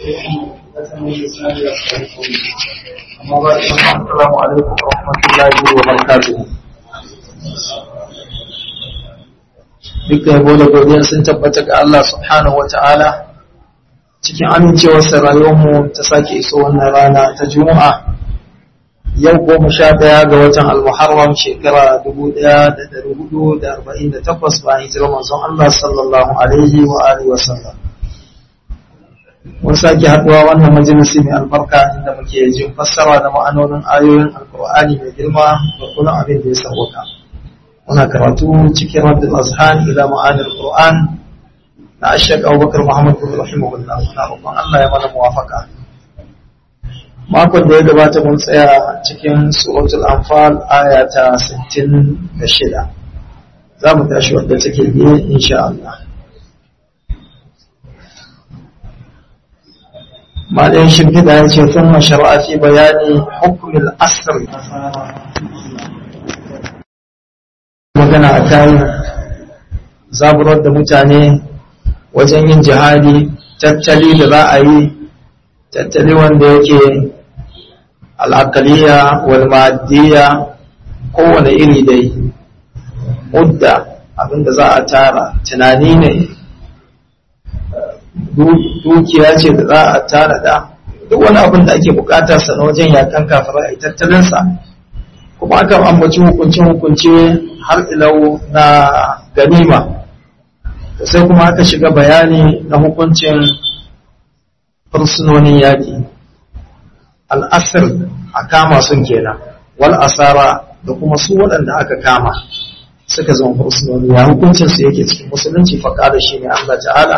Assalamu alaikum wa rahmatullahi wa barakatuh. Dukkan yabo da godiya sun tabbata ga Allah subhanahu wa ta'ala. Cikin amincewarsa rayuwarmu ta sake iso wannan rana ta Juma'a. Yau 11 ga watan Al-Muharram shekara 1448 bayan hijirar manzon Allah sallallahu alaihi wa alihi wa sallam. Mun sake haɗuwa wannan majalisi mai albarka inda muke jin fassara da ma'anonin ayoyin Alƙur'ani mai girma da kullum abin da ya sauka. Muna karatu cikin Raddul Azhan ila ma'anil Qur'an na Sheikh Abubakar Muhammad bin rahimahullah. Muna roƙon Allah ya mana muwafaka. Makon da ya gabata mun tsaya cikin suratul Anfal aya ta 66. Za mu tashi wadda take biye insha Allah. Malayin shimfiɗa ya ce sun mashara'a fi bayani hukumin asir magana a kayan zaburar da mutane wajen yin jihadi, tattali da za a yi, tattali wanda yake al'akaliya walmadiyya kowane iri dai, mudda abinda za a tara tunani ne, dukiya ce da za a tara da duk wani abin da ake bukata sa na wajen yakan kafirai a tattalinsa kuma aka ambaci hukunce har ilau na ganima sai kuma aka shiga bayani na hukuncin fursunonin yaƙi al'asir a kama sun kenan wal asara da kuma su waɗanda aka kama suka zama fursunoni ya hukuncinsu yake cikin musulunci faƙa da shi ne Allah ta'ala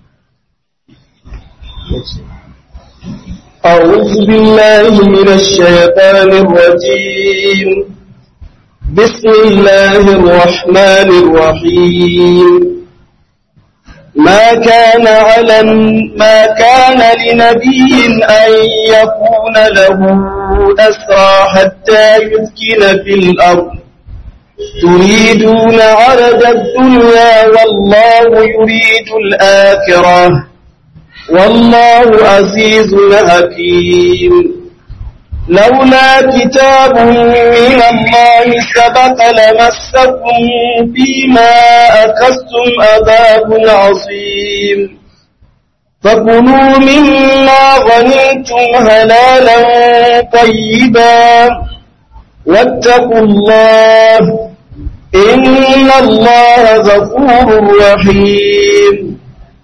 أعوذ بالله من الشيطان الرجيم بسم الله الرحمن الرحيم ما كان لنبي أن يكون له أسرى حتى يسكن في الأرض تريدون عرض الدنيا والله يريد الآخرة والله عزيز حكيم لولا كتاب من الله سبق لمسكم فيما أخذتم عذاب عظيم فكلوا مما غنمتم حلالا طيبا واتقوا الله إن الله غفور رحيم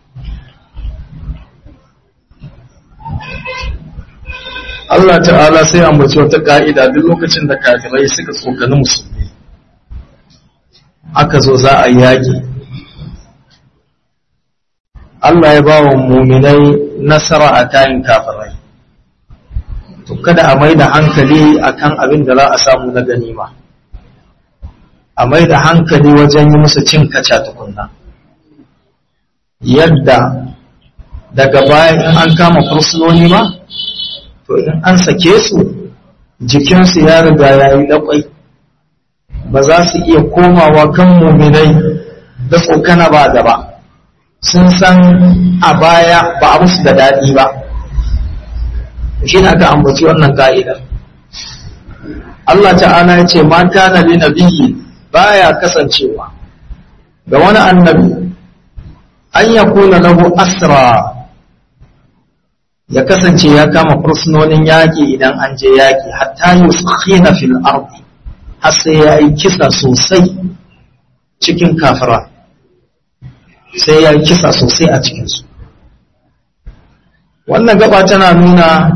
Allah ta'ala sai ambaci wata ka'ida duk lokacin da kafirai suka tsokani musulmi aka zo za a yi yaƙi Allah ya ba wa muminai nasara a kayan kafirai to kada a mai da hankali akan abin da za a samu na ganima a mai da hankali wajen yi musu cin kaca tukunna yadda daga bayan in an kama fursunoni ma to in an sake su jikinsu ya riga ya yi ɗakwai ba za su iya komawa kan muminai da tsokana ba gaba sun san a baya ba a musu da daɗi ba shi ne aka ambaci wannan ka'idar Allah ta'ala ya ce ma kana li nabiyyi baya kasancewa ga wani annabi an yakuna lahu asra ya kasance ya kama fursunonin yaƙi idan an je yaƙi hatta yuskhina fil ardi har sai ya yi kisa sosai cikin kafira sai ya yi kisa sosai a cikinsu wannan gaba tana nuna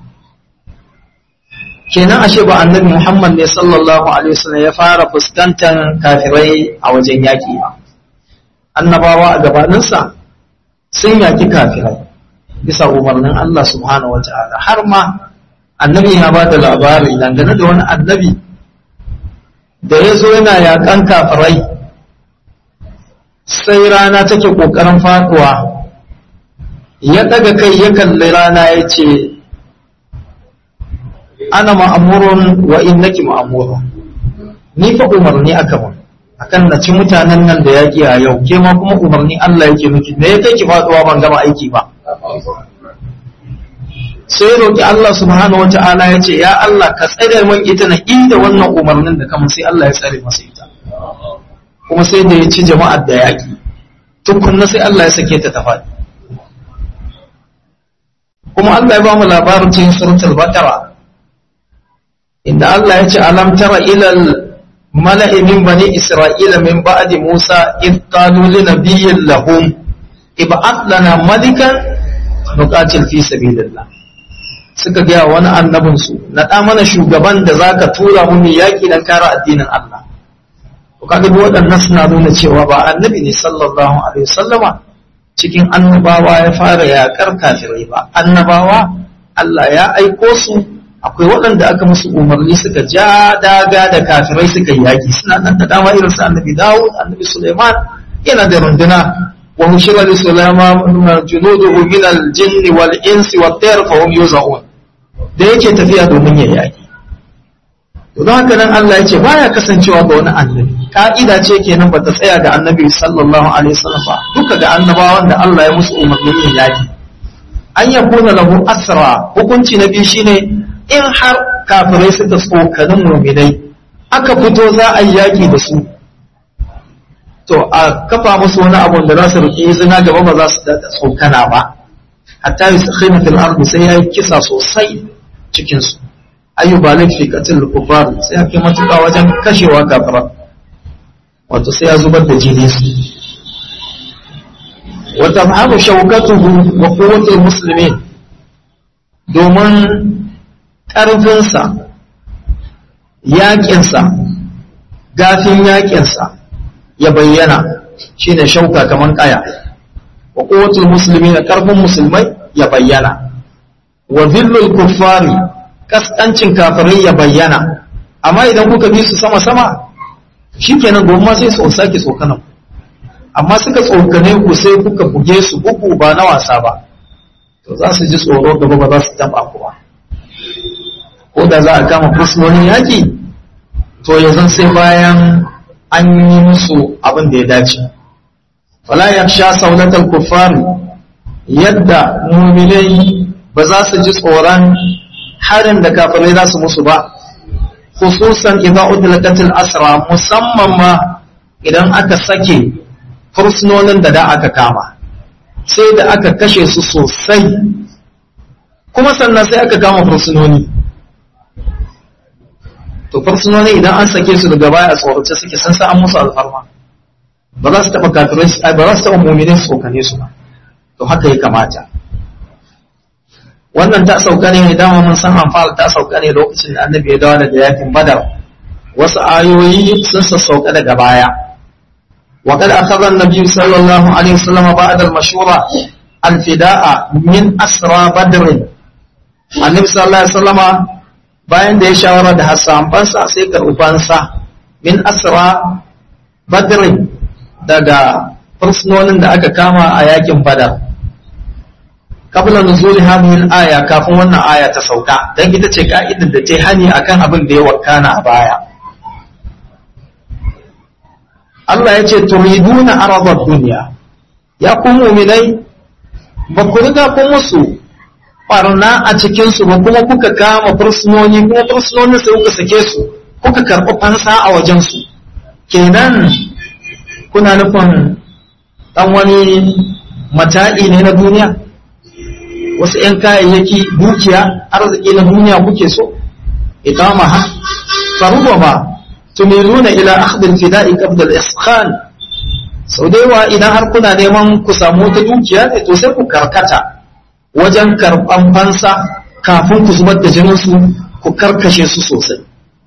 kenan ashe ba annabi Muhammad ne sallallahu alaihi wasallam ya fara fuskantar kafirai a wajen yaƙi ba annabawa a gabaninsa sun yaƙi kafirai bisa umarnin Allah subhanahu wa ta'ala har ma annabi ya ba da labari dangane da wani annabi da ya zo yana yaƙan kafirai sai rana take ƙoƙarin faɗuwa ya ɗaga kai ya kalli rana ya ce ana ma'amurun wa innaki ma'amurun ni fa umarni aka mun akan na ci mutanen nan da yaƙi a yau ke ma kuma umarni Allah yake miki me ya kai ki faɗuwa ban gama aiki ba sai ya roƙi Allah subhanahu wata'ala ya ce ya Allah ka tsare min ita na inda wannan umarnin da kamar sai Allah ya tsare masa ita kuma sai da ya ci jama'ar da yaƙi tukunna sai Allah ya sake ta tafaɗi kuma Allah ya ba mu labarin cikin suratul baqara inda Allah ya ce alam tara ilal mala'i min bani isra'ila min ba'di musa id qalu li nabiyyin lahum ib'ath lana malikan nuqatil fi sabilillah suka ga wani annabin su na da mana shugaban da zaka tura mu mu yaki dan kare addinin Allah to kaga duk waɗannan suna nuna cewa ba annabi ne sallallahu alaihi wasallama cikin annabawa ya fara yakar kafirai ba annabawa Allah ya aiko su akwai waɗanda aka musu umarni suka ja daga da kafirai suka yaki suna nan da dama irin su annabi Dawud annabi Sulaiman yana da runduna wa hushira li Sulaiman junuduhu min al-jinni wal insi wat tayr fa hum yuzaun da yake tafiya domin ya yaki to don haka nan Allah ya ce baya kasancewa ga wani annabi ka'ida ce kenan bata tsaya ga annabi sallallahu alaihi wasallam ba duka ga annabawan da Allah ya musu umarnin yin yaki an yakuna lahu asra hukunci na biyu shine in har kafirai suka tsokanin mu'minai aka fito za a yi yaki da su to a kafa musu wani abu da za su riƙe izina gaba ba za su da tsokana ba hatta yusakhina fil ardi sai yayi kisa sosai cikin su ayyuba lafi qatil kufar sai ake matuƙa wajen kashewa kafira wato sai ya zubar da jini su wa tafhamu shawkatuhu wa quwwatul muslimin domin ƙarfinsa yaƙinsa gafin yaƙinsa ya bayyana shine shauka kaman ƙaya wa quwwatul muslimin ƙarfin musulmai ya bayyana wa dhillul kuffari kaskancin kafirai ya bayyana amma idan kuka bi su sama-sama shikenan goma sai su sake tsokanan amma suka tsokane ku sai kuka buge su bugu ba na wasa ba to za su ji tsoro gaba ba za su taba ku ba ko da za a kama fursunonin yaƙi to yanzu sai bayan an yi musu abin da ya dace fala yakhsha saulatal kuffar yadda mu'minai ba za su ji tsoron harin da kafirai za su musu ba khususan idza udlaqatil asra musamman ma idan aka sake fursunonin da aka kama sai da aka kashe su sosai kuma sannan sai aka kama fursunoni to fursunoni idan an sake su daga baya a tsorace suke san sa an musu alfarma ba za su taɓa kafirai ba za su taɓa mu'minin su kane su ba to haka ya kamata wannan ta sauka ne dama mun san Anfal ta sauka ne lokacin da Annabi ya dawo daga yakin Badar wasu ayoyi sun sassauka daga baya wa kad akhadha an-nabi sallallahu alaihi wasallam ba'da al-mashura al-fida'a min asra Badr Annabi sallallahu alaihi wasallam bayan da ya shawara da Hassan fansa sai karbansa min asra Badr daga fursunonin da aka kama a yakin Badar qabla nuzul hadhihi al-aya kafin wannan aya ta sauka dan ita ce ka'idar da ta hani akan abin da ya wakana a baya Allah ya ce turiduna arada dunya ya ku mu'minai ba ku riga ku musu barna a cikin su ba kuma kuka kama fursunoni kuma fursunonin sai kuka sake su kuka karɓi fansa a wajen su kenan kuna nufin dan wani mata'i ne na duniya wasu ‘yan kayayyaki dukiya arziki na duniya kuke so ikama ha faruwa ba tumiluna ila akhdil fida'i qabla al-isqan sau da yawa idan har kuna neman ku samu ta dukiya ne to sai ku karkata wajen karban fansa kafin ku zubar da jinin su ku karkashe su sosai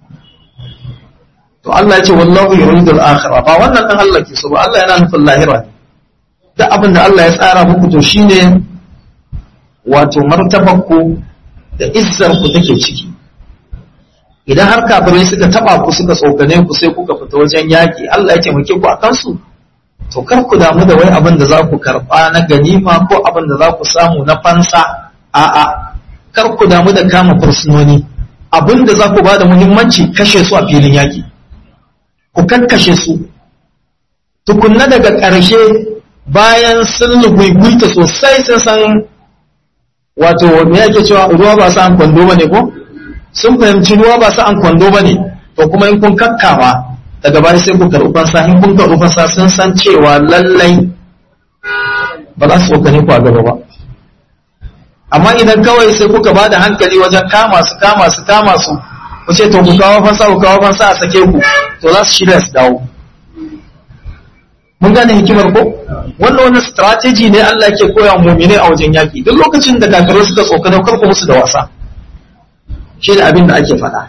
to Allah ya ce wallahu yuridu al-akhirah ba wannan dan Allah ke so ba Allah yana nufin lahira ne duk abin da Allah ya tsara muku to shine wato martabarku da izzarku take ciki idan har kafirai suka taba ku suka tsokane ku sai kuka fita wajen yaki Allah ya taimake ku akan su to kar ku damu da wai abin da za ku karba na ganima ko abin da za ku samu na fansa a'a kar ku damu da kama fursunoni abin da za ku bada muhimmanci kashe su a filin yaki ku kakkashe su tukunna daga ƙarshe bayan sun luguiguita sosai sun san wato me yake cewa ruwa ba sa an kwando bane ko sun fahimci ruwa ba sa an kwando bane to kuma in kun kakkama daga baya sai ku karɓi fansa in kun karɓi fansa sun san cewa lallai ba za su tsokane ku a gaba ba amma idan kawai sai kuka ba da hankali wajen kama su ku ce to ku kawo fansa a sake ku to za su shirya su dawo mun gane hikimar ko wannan wani strategy ne Allah ke koya wa mu'mini a wajen yaki duk lokacin da kafirai suka tsokane karku musu da wasa shi da abin da ake faɗa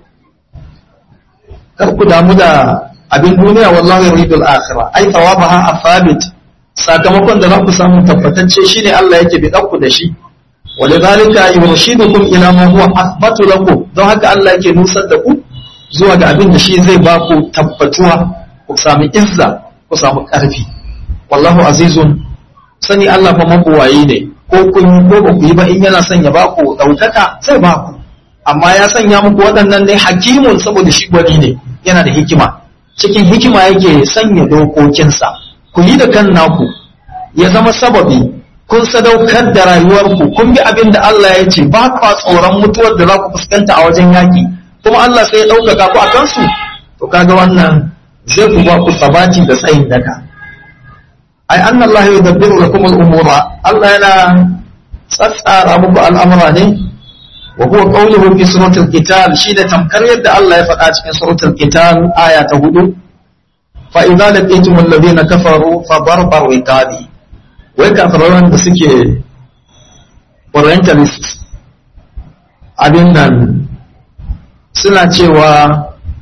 kar ku damu da abin duniya wallahi yuridul akhirah ai thawabaha afabit sakamakon da za ku samu tabbatacce shine Allah yake bi ku da shi walidhalika yurshidukum ila ma huwa athbatu lakum don haka Allah yake nusar da ku zuwa ga abin da shi zai ba ku tabbatuwa ku sami izza ku samu karfi wallahu azizun sani Allah fa mabuwayi ne ko kun yi ko ba ku yi ba in yana son ya ba ku daukaka sai ba ku amma ya sanya muku waɗannan ne hakimun saboda shi gwani ne yana da hikima cikin hikima yake sanya dokokinsa ku yi da kan naku ya zama sababi kun sadaukar da rayuwarku kun bi abin da Allah ya ce ba kwa tsoron mutuwar da za ku fuskanta a wajen yaki kuma Allah sai ya ɗaukaka ku a kansu to kaga wannan zai ku ba ku sabati da tsayin daka ai anna Allah yudabbiru lakum al-umura Allah yana tsatsara muku al'amura ne wa huwa qawluhu fi suratul qital shi da tamkar yadda Allah ya faɗa cikin suratul qital aya ta 4 fa idza laqitum alladhina kafaru fa darbar riqabi wai kafiran da suke orientalist abin nan suna cewa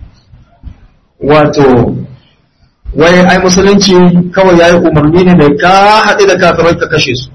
wato wai ai musulunci kawai yayi umarni ne da ka haɗe da kafirai ka kashe su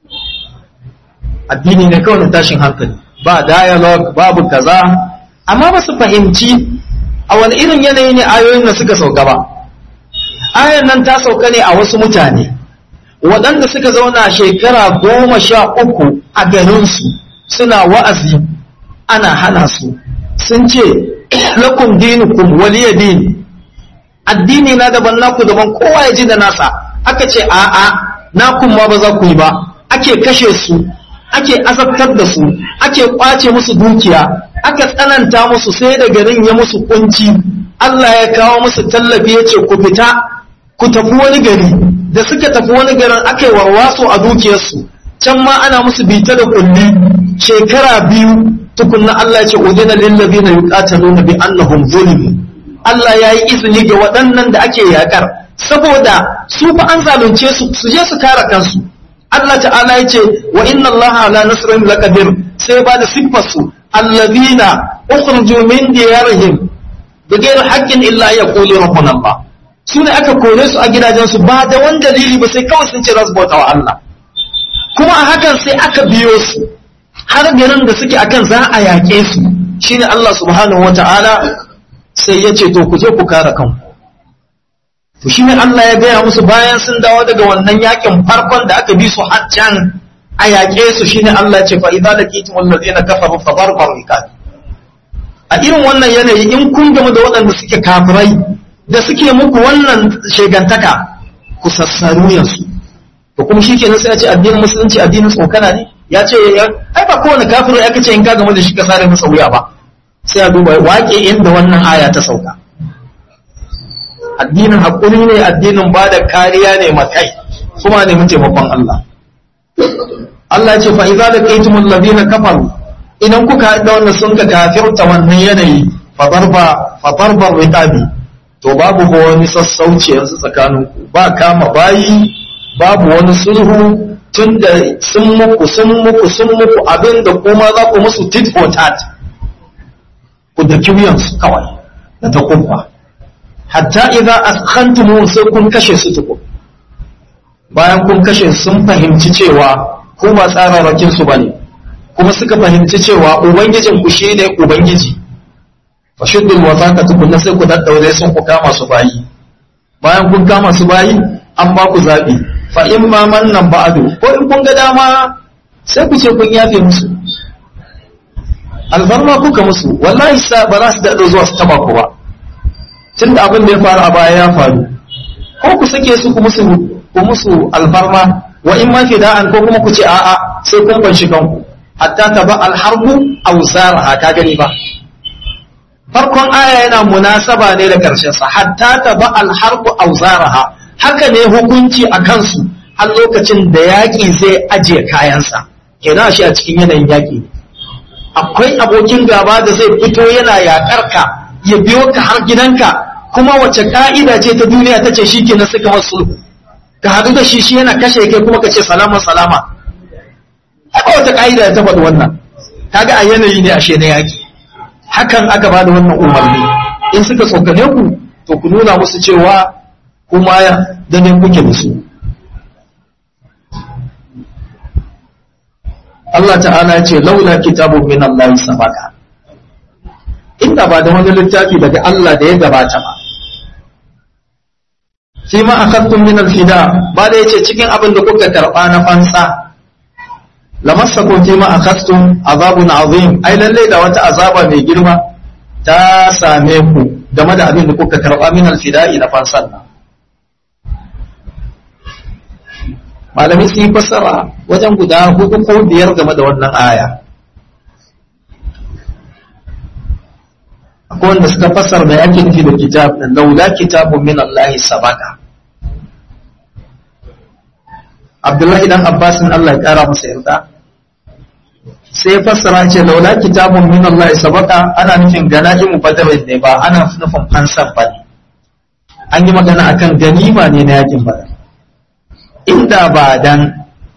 addini ne kawai na tashin hankali ba dialogue babu kaza amma ba su fahimci a wani irin yanayi ne ayoyin da suka sauka ba ayan nan ta sauka ne a wasu mutane waɗanda suka zauna shekara 13 a garinsu suna wa'azi ana hana su sun ce lakum dinukum waliya din addini na daban naku daban kowa ya ji da nasa aka ce a'a nakun ma ba za ku yi ba ake kashe su ake azabtar da su ake kwace musu dukiya aka tsananta musu sai da garin ya musu kunci Allah ya kawo musu tallafi ya ce ku fita ku tafi wani gari da suka tafi wani garin aka yi warwaso a dukiyarsu can ma ana musu bita da kulli shekara 2 tukunna Allah ya ce udina lil ladina yuqataluna bi annahum zulimu Allah ya yi izini ga waɗannan da ake yakar saboda su fa an zalunce su su je su kare kansu Allah ta'ala ya ce wa inna Allah ala nasrihim laqadir sai ba da siffar su alladhina ukhriju min diyarihim bighayri haqqin illa yaqulu rabbuna Allah su ne aka kore su a gidajensu ba da wani dalili ba sai kawai sun ce za su bauta wa Allah kuma a hakan sai aka biyo su har garin da suke akan za a yaƙe su shine Allah subhanahu wata'ala sai ya ce to ku je ku kare kanku to shine Allah ya gaya musu bayan sun dawo daga wannan yakin farkon da aka bi su har can a yaƙe su shine Allah ya ce fa idza laqitum alladhina kafaru fa darbar riqab a irin wannan yanayi in kun gamu da waɗanda suke kafirai da suke muku wannan shegantaka ku sassaru yansu to kuma shikenan sai ya ce addinin musulunci addinin tsokana ne ya ce ai ba kowane kafirai aka ce in ka gamu da shi ka sare masa wuya ba sai a duba waƙe inda wannan aya ta sauka addinin haƙuri ne addinin ba da kariya ne makai kuma ne mun taimakon Allah Allah ce fa idza laqaytumul ladina kafaru idan kuka da wannan sun ka kafirta wannan yanayi fa darba riqabi to babu wani sassauci yanzu tsakaninku ba kama bayi babu wani sulhu tunda sun muku abinda kuma za ku musu tit for tat ku da kiwiyansu kawai da ta kumfa hatta idan askhantumu sai kun kashe su tuku bayan kun kashe sun fahimci cewa ku ba tsararrakin su bane kuma suka fahimci cewa ubangijin ku shine ubangiji fashuddul wasaka tukunna sai ku daddaure sun ku kama su bayi bayan kun kama su bayi an ba ku zabi fa in ma mannan ba'du ko in kun ga dama sai ku ce kun yafe musu alfarma kuka musu wallahi ba za su daɗo zuwa su taba ku ba tun da abin da ya faru a baya ya faru ko ku sake su ku musu alfarma wa in ma fida'an ko kuma ku ce a'a sai kun banshi kanku hatta taba alharbu awzaraha ka gani ba farkon aya yana munasaba ne da karshen sa hatta taba alharbu awzaraha haka ne hukunci a kansu har lokacin da yaƙi zai ajiye kayansa kenan shi a cikin yanayin yaƙi akwai abokin gaba da zai fito yana yaƙar ka ya biyo ka har gidanka kuma wace ka'ida ce ta duniya ta ce shi kenan suka masu sulhu ka haɗu da shi yana kashe kai kuma ka ce salama salama akwai wata ka'ida ta faɗi wannan kaga a yanayi ne ashe na yaƙi hakan aka ba da wannan umarni in suka tsokane ku to ku nuna musu cewa kuma da ne kuke da su Allah ta'ala ya ce laula kitabun min Allah sabaka inda ba da wani littafi daga Allah da ya gabata ba fi ma akhadtum min al-fida ba da yace cikin abin da kuka karba na fansa lamassakum fi ma akhadtum azabun azim ai lalle da wata azaba mai girma ta same ku game da abin da kuka karba min al-fida na fansan nan malami sun yi fassara wajen guda 4 ko 5 game da wannan aya akwai wanda suka fassara da yake nufi da kitab din laula kitabun min Allah sabaka Abdullahi dan Abbas Allah ya kara masa yarda sai fassara ce laula kitabun min Allah sabaka ana nufin ganaimu badar ne ba ana nufin fansan ba ne an yi magana akan ganima ne na yakin badar inda ba dan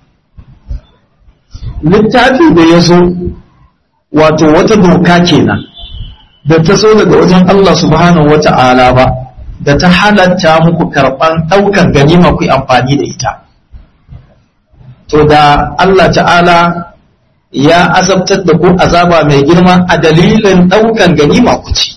littafi da ya zo wato wata doka kenan da ta zo daga wajen Allah subhanahu wata'ala ba da ta halatta muku karban daukan ganima ku amfani da ita to da Allah ta'ala ya azabtar da ku azaba mai girma a dalilin daukan ganima ku ci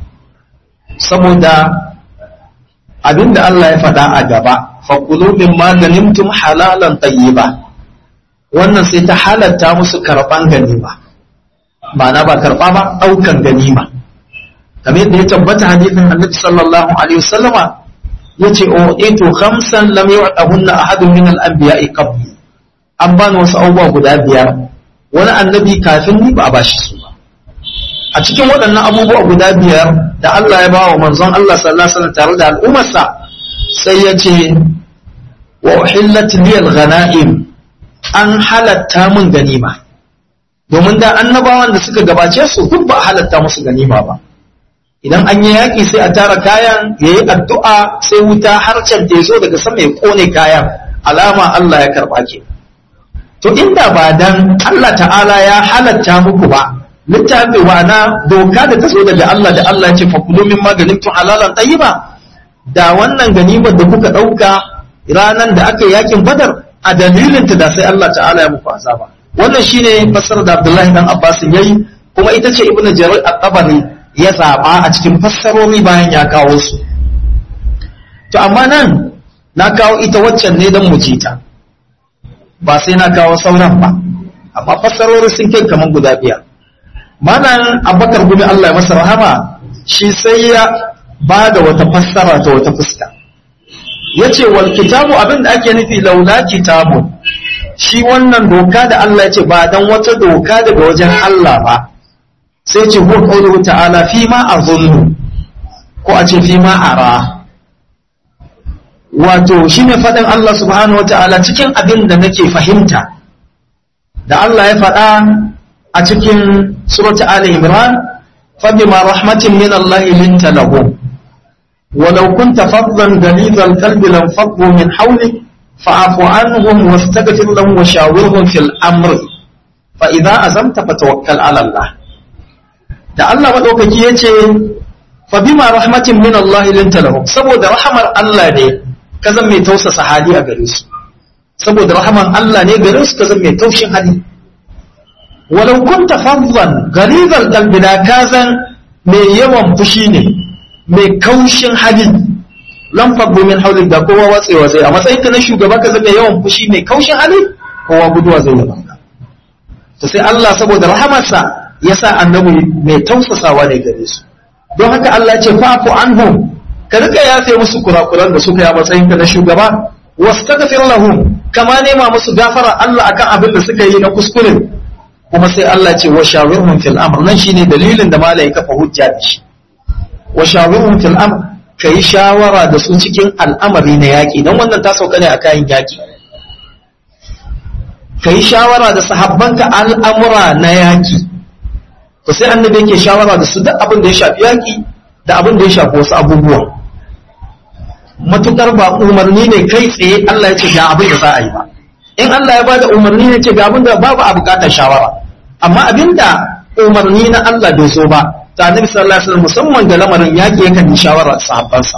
saboda abinda Allah ya faɗa a gaba fakulu mimma ganimtum halalan tayyiba wannan sai ta halatta musu karban ganima ma'ana ba karba ba daukan ganima kamar yadda ya tabbata hadisin Annabi sallallahu alaihi wasallama yace itu khamsan lam yu'tahunna ahadun min al-anbiya'i qabli an bani wasu abubuwa guda 5 wani annabi kafin ni ba a bashi su ba a cikin waɗannan abubuwa guda 5 da Allah ya bawa manzon Allah sallallahu alaihi wasallam tare da al'ummarsa sai ya ce wa uhillat liyal ghanaim an halatta mun ganima domin da annabawan da suka gabace su duk ba halatta musu ganima ba idan an yi yaƙi sai a tara kayan ya yi addu'a sai wuta harcen da ya zo daga sama ya ƙone kayan alama Allah ya karɓa ke to inda ba dan Allah ta'ala ya halatta muku ba littafi na doka da ta zo daga Allah da Allah ya ce fakulu min maganin tun halalan tayyiba da wannan ganimar da kuka ɗauka ranar da aka yakin badar a dalilinta da sai Allah ta'ala ya muku azaba wannan shine fassarar da Abdullahi dan Abbas yayi kuma ita ce Ibn Jarir at-Tabari ya zaba a cikin fassarori bayan ya kawo su to amma nan na kawo ita waccan ne dan mu ji ta ba sai na kawo sauran ba amma fassarori sun kai kaman guda 5 malam Abubakar gumi Allah ya masa rahama shi sai ya ba da wata fassara ta wata fuska yace wal kitabu abinda ake nufi laula kitabun shi wannan doka da Allah yace ba dan wata doka daga wajen Allah ba sai ce huwa qawluhu ta'ala fi ma azunnu ko a ce fi ma ara wato shine fadin Allah subhanahu wata'ala cikin abin da nake fahimta da Allah ya faɗa a cikin surata Ali Imran fa bima rahmatin min Allah linta lahum ولو كنت فظا غليظ القلب لانفضوا من حولك فاعف عنهم واستغفر لهم وشاورهم في الامر فاذا عزمت فتوكل على الله da Allah madaukaki yace fa bima rahmatin min Allah linta lahum saboda rahmar Allah ne ka zan mai tausasa hali a gare su saboda rahman Allah ne gare su ka zan mai taushin hali walau kunta fadlan ghalidhal qalbi da ka zan mai yawan fushi ne mai kaushin hali lam faddu min hawlik da kowa watsewa zai a matsayin ka na shugaba ka zama yawan fushi mai kaushin hali kowa guduwa zai yi banka to sai Allah saboda rahamarsa yasa annabi mai tausasawa ne gare su don haka Allah ya ce fa'fu anhum ka rika yafe musu kurakuran da suka yi a matsayin ka na shugaba wastaghfir lahum kama nema musu gafara Allah akan abin da suka yi na kuskure. Kuma sai Allah ce wa shawirhum fil amr, nan shine dalilin da malai kafa hujja da shi. Wa shawirhum fil amr, kai shawara da su cikin al'amari na yaki, dan wannan ta sauka ne a kayan yaki. Kai shawara da sahabbanka al'amura na yaki. To sai annabi yake shawara da su duk abin da ya shafi yaki da abin da ya shafi wasu abubuwa. Matukar ba umarni ne kai tsaye Allah ya ce ga abin da za a yi ba. In Allah ya bada umarni ne ce ga abin da babu a bukatar shawara. Amma abinda umarni na Allah bai zo ba, ta Annabi sallallahu alaihi wasallam musamman da lamarin yaki yakan yi shawara sahabbansa.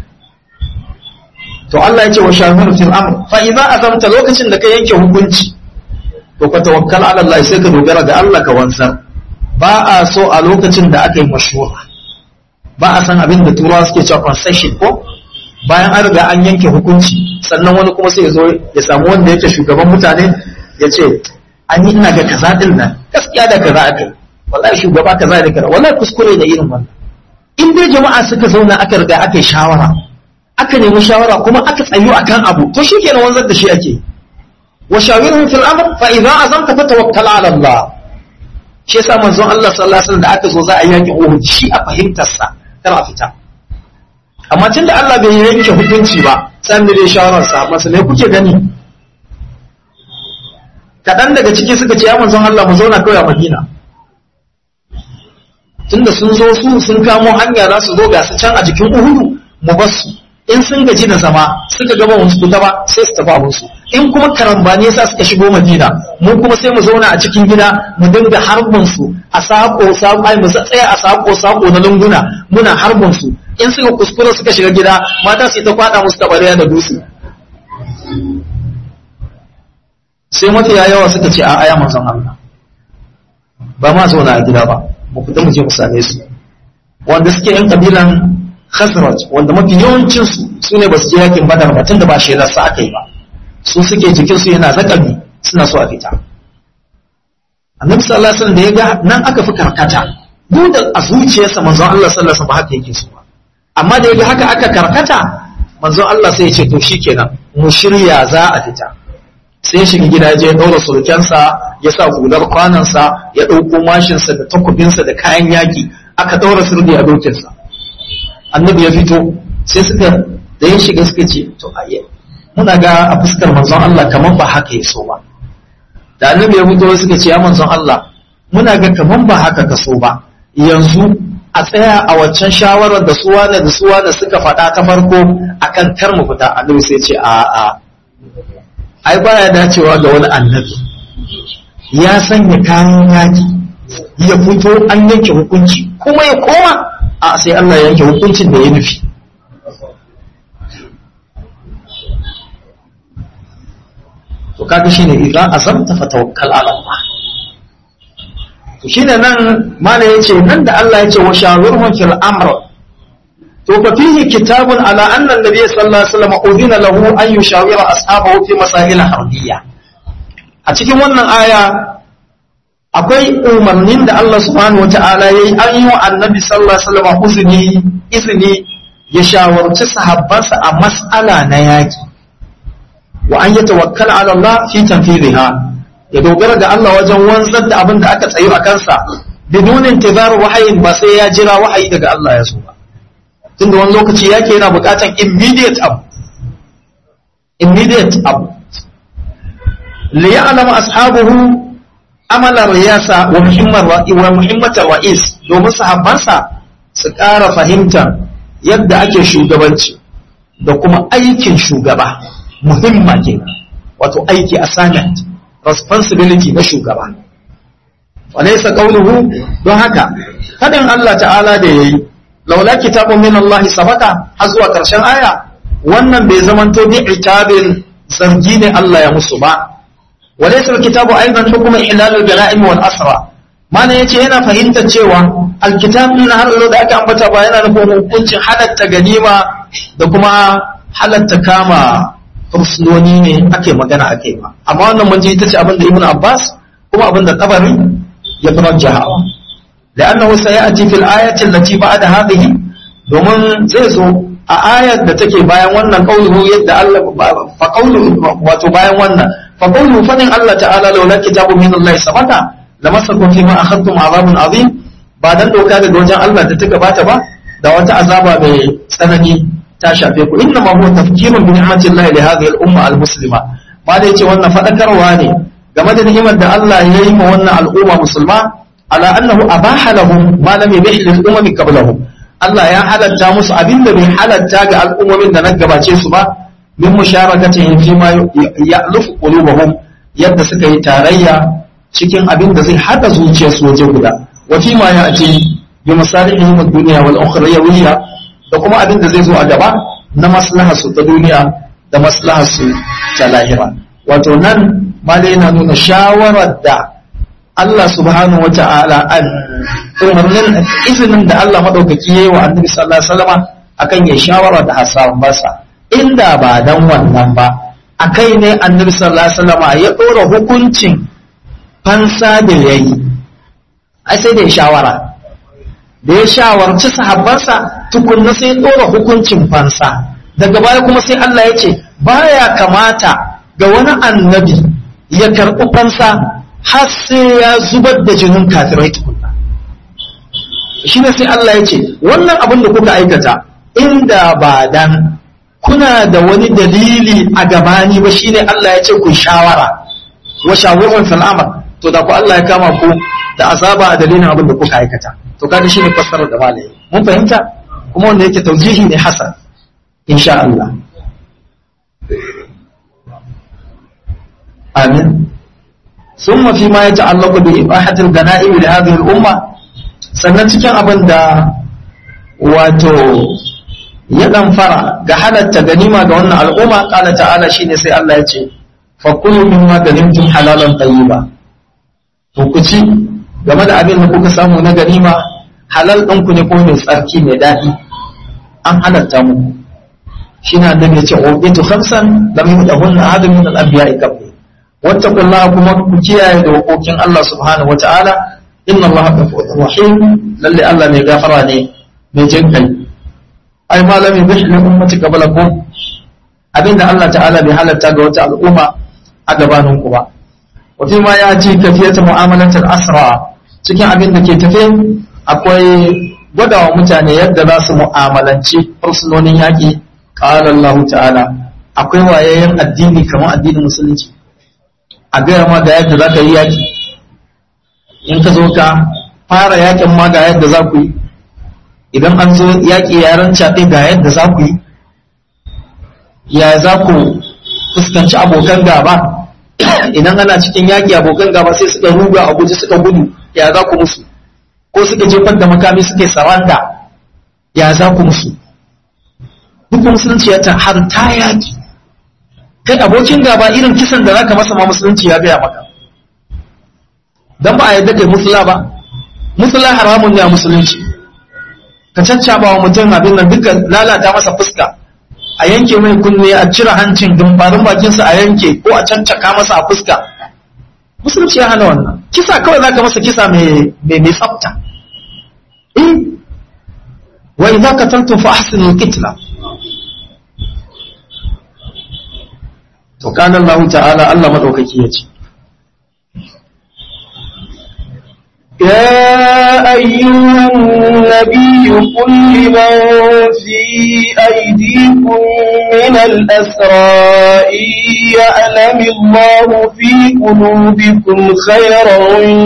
To Allah ya ce wa shawara fil amr, fa idza azamta, lokacin da ka yanke hukunci to ka tawakkal ala Allah, sai ka dogara ga Allah ka wansar. Ba a so a lokacin da aka yi mashura, ba a san abin da turawa suke cewa concession ko bayan an riga an yanke hukunci sannan wani kuma sai ya zo ya samu wanda yake shugaban mutane ya ce an yi ina ga kaza din nan gaskiya da kaza aka yi wallahi shugaba kaza da kaza wallahi kuskure da irin wannan. In dai jama'a suka zauna aka riga aka yi shawara, aka nemi shawara kuma aka tsayu akan abu, to shikenan wanzar da shi ake. Wa shawirhum fil amr fa idza azamta fatawakkal ala Allah. Shi yasa manzon Allah sallallahu alaihi wasallam da aka zo za a yaki Uhud, shi a fahimtar sa kar a fita. Amma tunda Allah bai yanke hukunci ba, sai da dai shawarar sa masa ne kuke gani? Kadan daga ciki suka ce ya manzon Allah mu zauna kawai a Madina. Tunda sun zo sun kamo hanya za su zo ga su can a jikin Uhud mu bar su. In sun gaji da zama suka gaba musu fita ba sai su tafi abin su. In kuma karambani yasa suka shigo Madina, mu kuma sai mu zauna a cikin gida mu dinga harbin su a sako ai mu tsaya a sako na lunguna muna harbin su. In suka kuskura suka shiga gida, mata su ta kwada musu tabariya da dutse. Sai mafiya yawa suka ce a aya manzon Allah ba ma zauna a gida ba, mu fita mu je mu same su. Wanda suke yan kabilan Khazraj, wanda mafi yawancin su ne ba su je yakin Badar ba, tunda ba shelar sa aka yi ba. Su suke jikin su yana zakabi suna so a fita. Annabi sallallahu alaihi wasallam da ya ga nan aka fi karkata, duk da a zuciyarsa manzon Allah sallallahu alaihi wasallam haka yake so ba. Amma da ya ga haka aka karkata, manzon Allah sai ya ce to shikenan mu shirya za a fita. Sai ya shiga gida je ya daura sulkensa, ya sa hular kwanansa, ya dauko mashinsa da takubinsa da kayan yaki, aka daura sirri a dokinsa. Annabi ya fito sai suka da ya shiga suka ce to ayye muna ga a fuskar manzon Allah kaman ba haka ya so ba. Da annabi ya fito suka ce ya manzon Allah muna ga kaman ba haka ka so ba, yanzu a tsaya a waccan shawarar da su wane suka faɗa ta farko akan kar mu fita. Annabi sai ce a ai baya dacewa ga wani annabi ya sanya kayan yaki ya fito an yanke hukunci kuma ya koma a sai Allah ya yanke hukuncin da ya nufi. To kaga shine idan azamta fatawakkal ala Allah. To shine nan malai yace nan da Allah yace wa shawirhum fil amr, to fa fihi kitabun ala anna an-nabiy sallallahu alaihi wasallam udina lahu an yushawira ashabahu fi masail harbiyya. A cikin wannan aya akwai umarnin da Allah subhanahu wata'ala yayi an yi wa annabi sallallahu alaihi wasallam izini ya shawarci sahabbansa a mas'ala na yaki, wa an yatawakkal ala Allah fi tanfidhiha, ya dogara ga Allah wajen wanzar da abin da aka tsayu a kansa bidun intizar wahayin, ba sai ya jira wahayi daga Allah ya so ba. Tunda wani lokaci yake yana bukatan immediate abu li ya'lama ashabuhu amala riyasa wa muhimmatar ra'is, domin sahabbansa su ƙara fahimtar yadda ake shugabanci da kuma aikin shugaba. Muhimma kenan, wato aiki, assignment, responsibility na shugaba. Walaysa qawluhu, don haka fadin Allah ta'ala da yayi laula kitabun min Allah sabata har zuwa karshen aya, wannan bai zamanto bi itabin zargi ne Allah ya musu ba. Walaysa alkitabu aidan hukuma ilal al-ganaim wal asra, mana yace yana fahimtar cewa alkitab din har da aka ambata ba yana nufin hukuncin halatta ganima da kuma halatta kama fursunoni ne ake magana ake ba. Amma wannan mun ji ita ce abinda Ibn Abbas kuma abinda Tabari ya tarajjaha, لأنه سيأتي في الآية التي بعد هذه, domin zai zo a ayar da take bayan wannan qauluhu yadda Allah fa qauluhu wato bayan wannan fa qauluhu fadin Allah ta'ala laula kitabun min Allah sabata lamasakum fima akhadtum azabun azim ba dan doka daga wajen Allah da ta gabata ba da wata azaba mai tsanani ta shafe ku inna ma huwa tafkirun bi ni'matillahi li hadhihi al-umma al-muslima ma da yace wannan fadakarwa ne game da ni'imar da Allah ya yi ma wannan al'umma musulma ala annahu abaha lahum ma lam yabih lil umami qablahum Allah ya halatta musu abinda bai halatta ga al'ummomin da nan gabace su ba min musharakatihim fi ma ya'lufu qulubuhum yadda suka yi tarayya cikin abin da zai hada zuciyarsu waje guda wa fi ma ya'ti bi masalihihim ad-dunya wal ukhrawiyya da kuma abin da zai zo a gaba na maslahar su ta duniya da maslahar su ta lahira wato nan malai yana nuna shawarar da Allah subhanahu wa ta'ala an umarnin izinin da Allah madaukaki yayi wa Annabi sallallahu alaihi wasallam akan ya shawara da hasabansa inda ba dan wannan ba akai ne Annabi sallallahu alaihi wasallam ya dora hukuncin fansa da yayi ai sai da ya shawara da ya shawarci sahabbansa tukunna sai ya dora hukuncin fansa daga baya kuma sai Allah ya ce baya kamata ga wani annabi ya karɓi fansa har sai ya zubar da jinin kafirai tukunna shi ne sai Allah ya ce wannan abin da kuka aikata inda ba dan kuna da wani dalili a gabani ba shine Allah ya ce ku shawara wa shawirun fil amr to da ku Allah ya kama ku da azaba a dalilin abin da kuka aikata to kaga shine fassarar da malai mun fahimta kuma wanda yake taujihi ne hasan insha Allah amin ثم فيما يتعلق بإباحة الغنائم لهذه الأمة sannan cikin abin da wato ya fara ga halatta ganima ga wannan al'umma qala ta'ala shine sai Allah ya ce fa kullu mimma ganimtum halalan tayyiba to ku ci game da abin da kuka samu na ganima halal ɗin ku ne ko mai tsarki mai daɗi an halatta muku shine annabi ya ce ubitu khamsan lam yudahunna ahadun min al-anbiya'i qabli wattaqullaha kuma ku kiyaye dokokin Allah subhanahu wata'ala inna Allaha ghafurur rahim lalle Allah mai gafara ne mai jinkai ai malami bihi li ummati qablakum abinda Allah ta'ala bai halatta ga wata al'umma a gabanin ku ba wato ma ya ci kafiyatu mu'amalatul asra cikin abin da ke tafe akwai gwadawa mutane yadda za su mu'amalanci fursunonin yaƙi qala Allah ta'ala akwai wayayyen addini kamar addinin musulunci a gaya ma ga yadda za ka yi yaƙi in ka zo ka fara yaƙin ma ga yadda za ku yi idan an zo yaƙi yaren caɓe ga yadda za ku yi ya za ku fuskanci abokan gaba idan ana cikin yaƙi abokan gaba sai suka ruga a guji suka gudu ya za ku musu ko suka jefar da makami suka yi saranda ya za ku musu duk musulunci ya har ta yaƙi kai abokin gaba irin kisan da zaka masa ma musulunci ya gaya maka dan ba a yadda kai musula ba musula haramun ne a musulunci ka caccaba wa mutum abin nan duka lalata masa fuska a yanke mai kunne a cire hancin dumbarin bakinsa a yanke ko a caccaka masa a fuska musulunci ya hana wannan kisa kawai zaka masa kisa mai tsafta wa idza qataltum fa ahsinul qitla to kana Allah ta'ala Allah madaukaki yace يا أيها النبي قل لمن في أيديكم من الأسرى إن يعلم الله في قلوبكم خيرا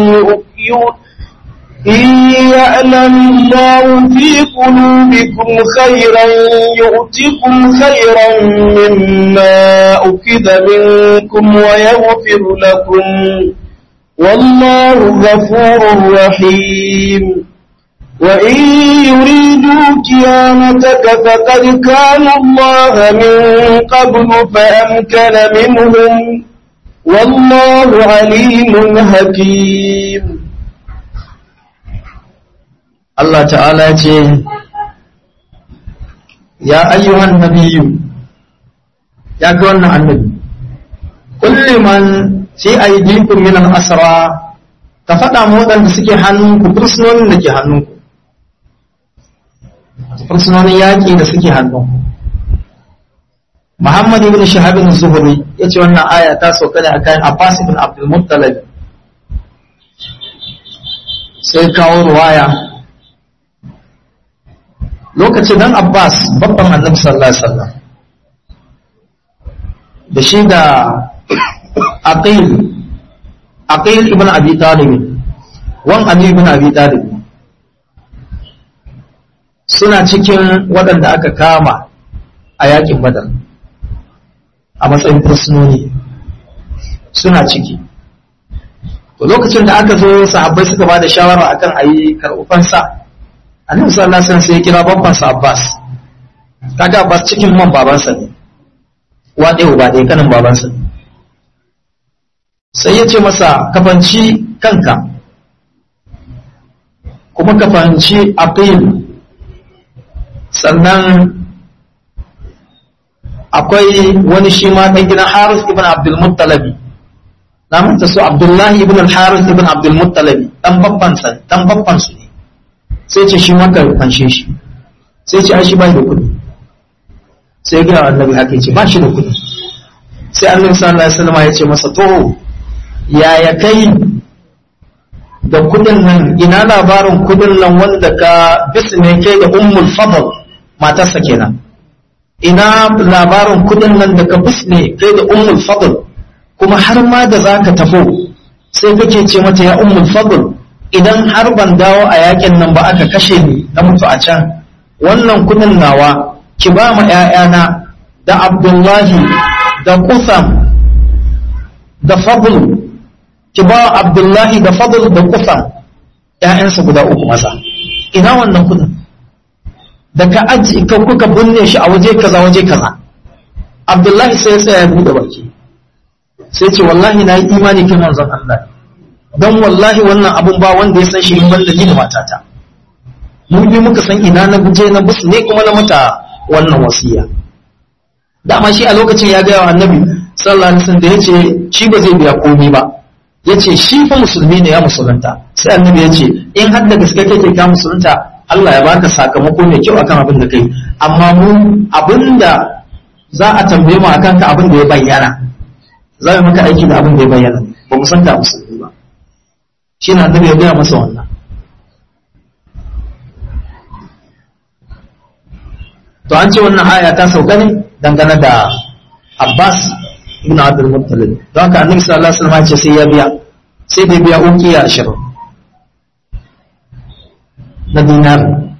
يؤتكم خيرا مما أخذ منكم ويغفر لكم والله غفور رحيم وإن يريدوا كيانتك فقد كان الله من قبل فأمكن منهم والله عليم حكيم. Allah ta'ala ce ya ayyuhan nabiyyu ya ga wannan annabi kulli man fi aydikum min al-asra ka faɗa mu waɗanda suke hannunku fursunonin da ke hannunku fursunonin yaƙi da suke hannu. Muhammad ibn Shahab ibn Zuhri yace wannan aya ta sauka ne akan Abbas ibn Abdul Muttalib. Sai kawo ruwaya lokacin nan Abbas babban Annabi sallallahu alaihi wasallam da shi da Aqil ibn Abi Talib wan Ali ibn Abi Talib suna cikin waɗanda aka kama a yakin Badar a matsayin fursunoni suna ciki. To lokacin da aka zo sahabbai suka ba da shawara akan a yi karɓufansa, Annabi sallallahu alaihi wasallam sai ya kira babbansa Abbas. Kaga Abbas cikin man babansa ne, uwa ɗaya uba ɗaya kanin babansa ne. Sai ya ce masa ka fanci kanka kuma ka fanci Aqil, sannan akwai wani shi ma ɗan gidan Harith ibn Abdul Muttalib, na manta su Abdullahi ibn al-Harith ibn Abdul Muttalib, dan babban su ne. Sai ce shi maka fanshe shi, sai ce ai shi bai da kuɗi. Sai ga Annabi haka ce ba shi da kuɗi. Sai Annabi sallallahu alaihi wasallam ya ce masa to yaya kai da kuɗin nan, ina labarin kuɗin nan wanda ka bisne kai da Ummul Fadl matarsa kenan. Ina labarin kudin nan da ka bisne kai da Ummul Fadl, kuma har ma da zaka tafo sai kake ce mata ya Ummul Fadl, idan har ban dawo a yakin nan ba aka kashe ni na mutu a can, wannan kudin nawa ki ba ma ƴaƴana da Abdullahi da Qusam da Fadl, ki ba Abdullahi da Fadl da Qusam ƴaƴansa guda uku masa. Ina wannan kudin da ka aji ka kuka binne shi a waje kaza. Abdullahi sai ya tsaya buɗe baki sai ce wallahi na yi imani kan manzon Allah, don wallahi wannan abun ba wanda ya san shi in banda ni da matata. Mun bi muka san ina na guje na bus ne kuma na mata wannan wasiya. Dama shi a lokacin ya gaya wa Annabi sallallahu alaihi wasallam da yace shi ba zai biya komai ba, yace shi fa musulmi ne ya musulunta. Sai Annabi yace in har da gaske kake ka musulunta, Allah ya baka sakamako mai kyau akan abin da kai, amma mu abinda za a tambaye mu akan ka abin da ya bayyana, za mu maka aiki da abin da ya bayyana, ba mu san ka musulmi ba. Shi na Annabi ya gaya masa wannan. To an ce wannan aya ta sauka ne dangane da Abbas ibn Abdul Muttalib. Don haka Annabi sallallahu alaihi wasallam ya ce sai ya biya, sai da biya ukiya 20 na dinar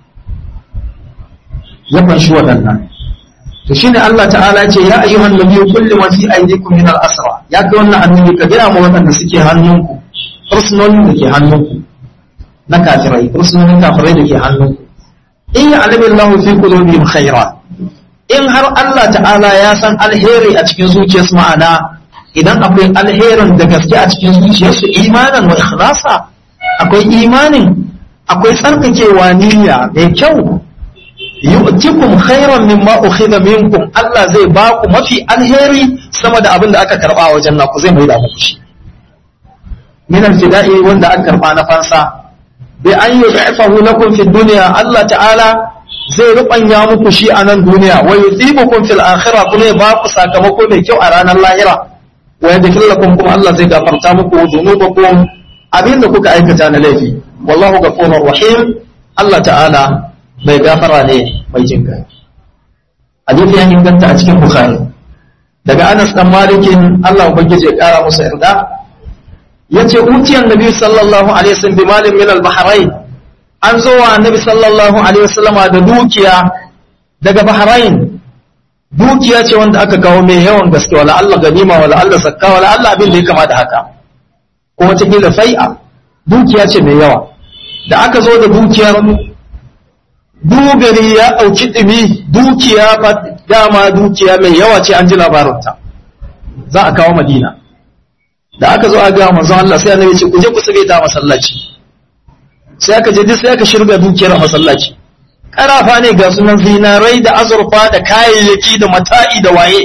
ya fanshi waɗannan. To shine Allah ta'ala ce ya ayyuhan nabiyyu kullu ma fi aydikum min al-asra, ya kai wannan annabi ka gaya ma waɗanda suke hannunku, fursunonin da ke hannunku na kafirai, fursunonin kafirai da ke hannunku, in ya'lamu Allahu fi qulubihim khaira, in har Allah ta'ala ya san alheri a cikin zuciyarsu, ma'ana idan akwai alherin da gaske a cikin zuciyarsu, imanan wa ikhlasa, akwai imanin, akwai tsarkakewa niyya mai kyau, yu'tikum khairan mimma ukhidha minkum, Allah zai ba ku mafi alheri sama da abin da aka karba a wajen naku, zai mai da muku shi min al-fida'i wanda aka karba na fansa, bi an yud'ifahu lakum fi dunya, Allah ta'ala zai rubanya muku shi a nan duniya, wa yuthibukum fil akhirah, kuma ya ba ku sakamako mai kyau a ranar lahira, wa yadkhulu lakum, kuma Allah zai gafarta muku dhunubakum, abin da kuka aikata na laifi. Wallahu ghafurur rahim, Allah ta'ala mai gafara ne mai jin kai. Hadisi ya inganta a cikin Bukhari daga Anas dan Malikin, Allah ubangiji ya kara musu yarda, yace utiyan nabi sallallahu alaihi wasallam bi malin min al-bahrain, an zo wa annabi sallallahu alaihi wasallam da dukiya daga Bahrain. Dukiya ce wanda aka kawo mai yawan gaske, wala Allah ganima, wala Allah zakka, wala Allah abin da ya kama da haka, kuma ta gida fai'a, dukiya ce mai yawa. Da aka zo da dukiyar, dugari ya ɗauki ɗumi, dukiya ba dama dukiya mai yawa ce, an ji labarinta za a kawo Madina. Da aka zo a ga manzon Allah, sai annabi ce ku je ku sabe ta masallaci. Sai aka je sai aka shirga dukiyar a masallaci. Karafa ne ga sunan zinarai da azurfa da kayayyaki da mata'i da waye.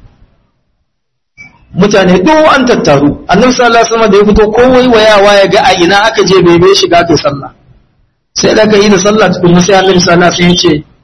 Mutane duk an tattaru. Annabi sallallahu alaihi wasallam da ya fito kowai wayawa ya ga a ina aka je bebe shiga kai sallah. Sai da ka yi da sallah tukunna, sai Annabi sallallahu alaihi wasallam ya ce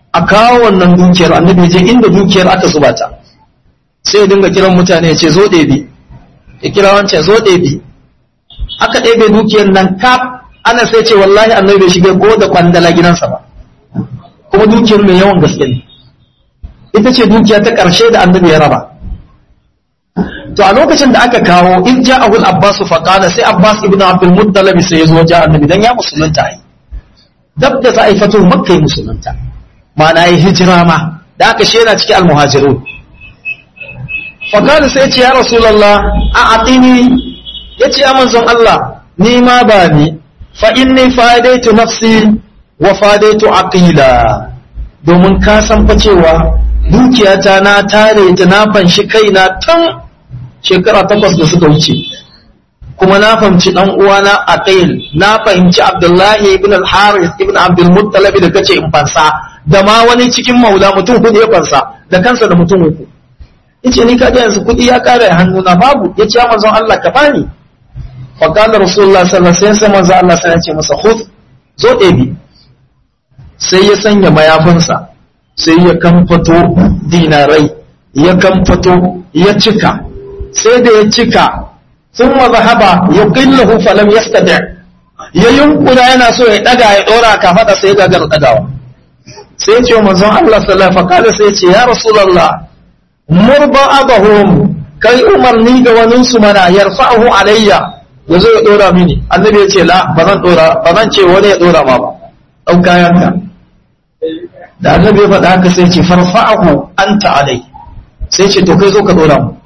a kawo wannan dukiyar. Annabi je inda dukiyar aka zuba ta, sai ya dinga kiran mutane ya ce zo ɗebi, ya kira wancan zo ɗebi. Aka ɗebe dukiyar nan kaf. Ana sai ce wallahi annabi bai shige ko da kwandala gidansa ba, kuma dukiyar mai yawan gaske ne, ita ce dukiya ta ƙarshe da annabi ya raba. To a lokacin da aka kawo in ja'ahu al-Abbas fa qala, sai Abbas ibn Abdul Muttalib sai ya zo wajen annabi dan ya musulunta ai. Dab da za a yi fatu Makka ya musulunta, ma'ana ya hijira ma, da aka shi yana cikin al-muhajirun. Fa qala sai ya ce ya Rasulullah a'atini, yace ya manzon Allah ni ma ba ni, fa inni fadaitu nafsi wa fadaitu aqila, domin ka san fa cewa dukiyata na tare ta na fanshi kaina tun shekara 8 da suka wuce, kuma na fahimci dan uwana Aqil, na fahimci Abdullahi ibn al-Harith ibn Abdul Muttalib da kace in fansa, da ma wani cikin maula mutum hudu ya fansa da kansa da mutum uku. Yace ni kaje yanzu kudi ya kare hannuna babu, yace ya manzon Allah ka bani. Fa qala Rasulullah sallallahu alaihi wasallam, manzon Allah sai ya ce masa khudh, zo ɗebi. Sai ya sanya mayafinsa, sai ya kamfato dinarai, ya kamfato ya cika, sai da ya cika sun mazahaba ya ƙillahu falam ya stada, ya yunkuna yana so ya ɗaga ya ɗora kafaɗa sai ya gagar ɗagawa. Sai ya ce wa manzon Allah sallallahu alaihi wasallam, sai ya ce ya Rasulullah murba abahum, kai umarni ga waninsu mana yarfa'ahu alayya, ya zo ya ɗora mini. Annabi ya ce la, ba zan ce wani ya ɗora ma ba, ɗau kayanka. Da annabi ya faɗa haka sai ce farfa'ahu anta alai, sai ce to kai zo ka dora mu.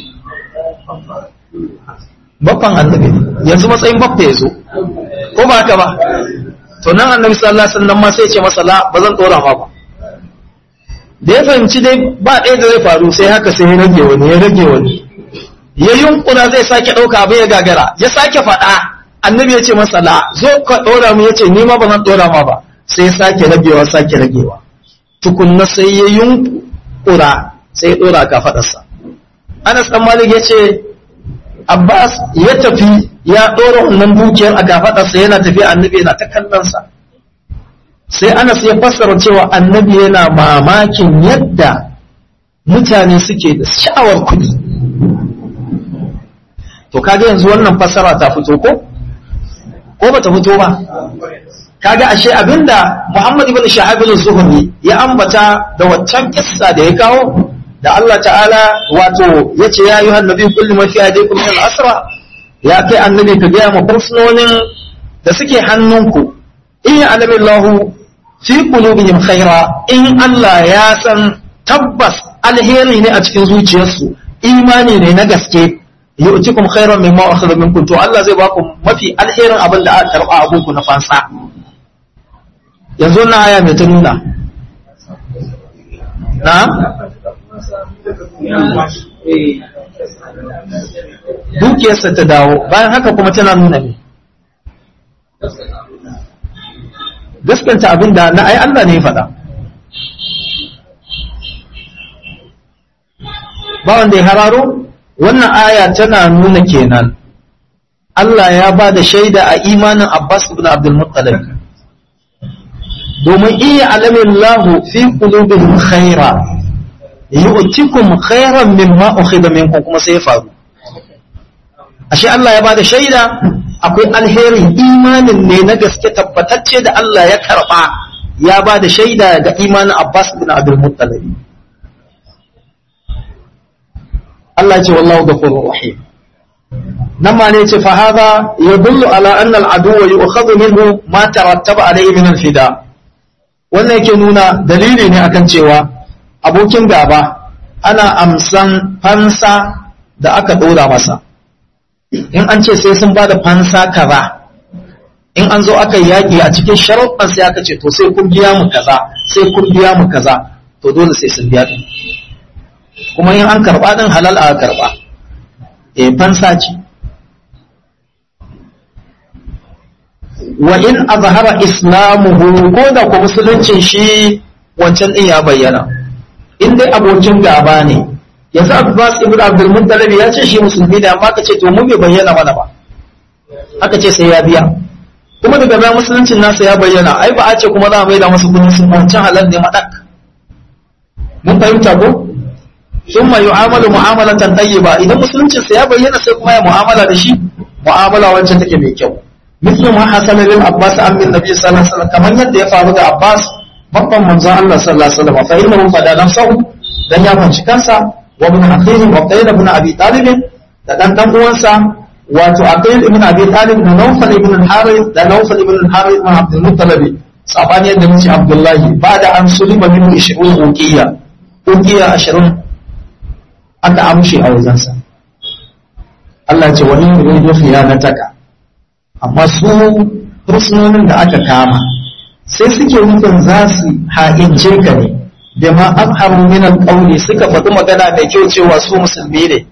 Baffan annabi yanzu matsayin baffa ya zo, ko ba haka ba? To nan annabi sallallahu alaihi wasallam ma sai ce masa la, ba zan dora ma ba. Da ya fahimci dai ba ɗaya da zai faru, sai haka sai ya rage wani ya yunkuna zai sake ɗauka abin ya gagara, ya sake faɗa. Annabi ya ce masa la, zo ka dora mu. Ya ce ni ma ba zan dora ma ba. Sai sake ragewa tukunna sai ya yunkura sai ya dora kafadarsa. Anas dan Malik ya ce Abbas ya tafi ya dora wannan dukiyar a kafadarsa, yana tafiya annabi yana ta kallonsa. Sai Anas ya fassara cewa annabi yana mamakin yadda mutane suke da sha'awar kuɗi. To kaga yanzu wannan fassara ta fito ko bata fito ba? Kaga ashe abinda Muhammad ibn Shahab al-Zuhri ya ambata da waccan kissa da ya kawo, da Allah ta'ala wato yace ya ayyuhan nabiy kullu ma fi aydikum min al-asra, ya kai annabi ka ga ma fursunonin da suke hannunku, in ya'lamu Allahu fi qulubihim khaira, in Allah ya san tabbas alheri ne a cikin zuciyarsu, imani ne na gaske, yu'tikum khairan mimma akhadha minkum, to Allah zai baku mafi alherin abin da aka karba abunku na fansa. Yanzu na aya mai ta nuna na dukiyarsa ta dawo, bayan haka kuma tana nuna ne gaskanta abin da na ai Allah ne ya faɗa. Ba wanda ya hararo wannan aya tana nuna kenan Allah ya ba da shaida a imanin Abbas ibn Abdul Muttalib, domin iya alamin lahu fi qulubihim khaira yu'tikum khairan mimma ukhidha minkum, kuma sai ya faru. Ashe Allah ya bada shaida akwai alheri, imanin ne na gaske tabbatacce da Allah ya karba, ya bada shaida ga imanin Abbas ibn Abdul Muttalib. Allah ya ce wallahu ghafurur rahim. nan ma ne ce fa hada yadullu ala anna al-aduwwa yu'khadhu minhu ma tarattaba alayhi min al-fida. Wannan yake nuna dalili ne akan cewa abokin gaba ana amsan fansa da aka dora masa. In an ce sai sun bada fansa kaza, in an zo aka yaki a cikin sharuɗan sai aka ce to sai kun biya mu kaza, sai kun biya mu kaza, to dole sai sun biya din. Kuma in an karba din halal a karba, fansa ce. Wa in azhara islamuhu, ko da ku musuluncin shi wancan din ya bayyana, in dai abokin gaba ne. Yanzu Abbas ibn Abdul Muttalib ya ce shi musulmi ne, amma ka ce to mu bai bayyana mana ba, aka ce sai ya biya. kuma daga bayan musuluncin nasa ya bayyana ai ba a ce kuma za a maida masa kudin sun wancan halal ne madak mun fahimta ko thumma yu'amalu mu'amalatan tayyiba idan musuluncin sa ya bayyana sai kuma ya mu'amala da shi mu'amala wacce take mai kyau mithlu ma hasala lil Abbas an bin Nabi sallallahu alaihi wasallam kamar yadda ya faru ga Abbas babban manzon Allah sallallahu alaihi wasallam fa innahu fada nafsahu dan ya fanci kansa wa ibn akhihi wa qayyid ibn Abi Talib da dan uwansa wato Aqil ibn Abi Talib da Nawfal ibn al-Harith da Nawfal ibn al-Harith ibn Abdul Muttalib sabani yadda muke Abdullahi bada an sulima min 20 uqiya 20 aka amshi a wajensa Allah ce wani yuridu khiyanataka amma su fursunonin da aka kama sai suke nufin za su ha'ince ka ne da ma abharu min al-qawli suka faɗi magana mai kyau cewa su musulmi ne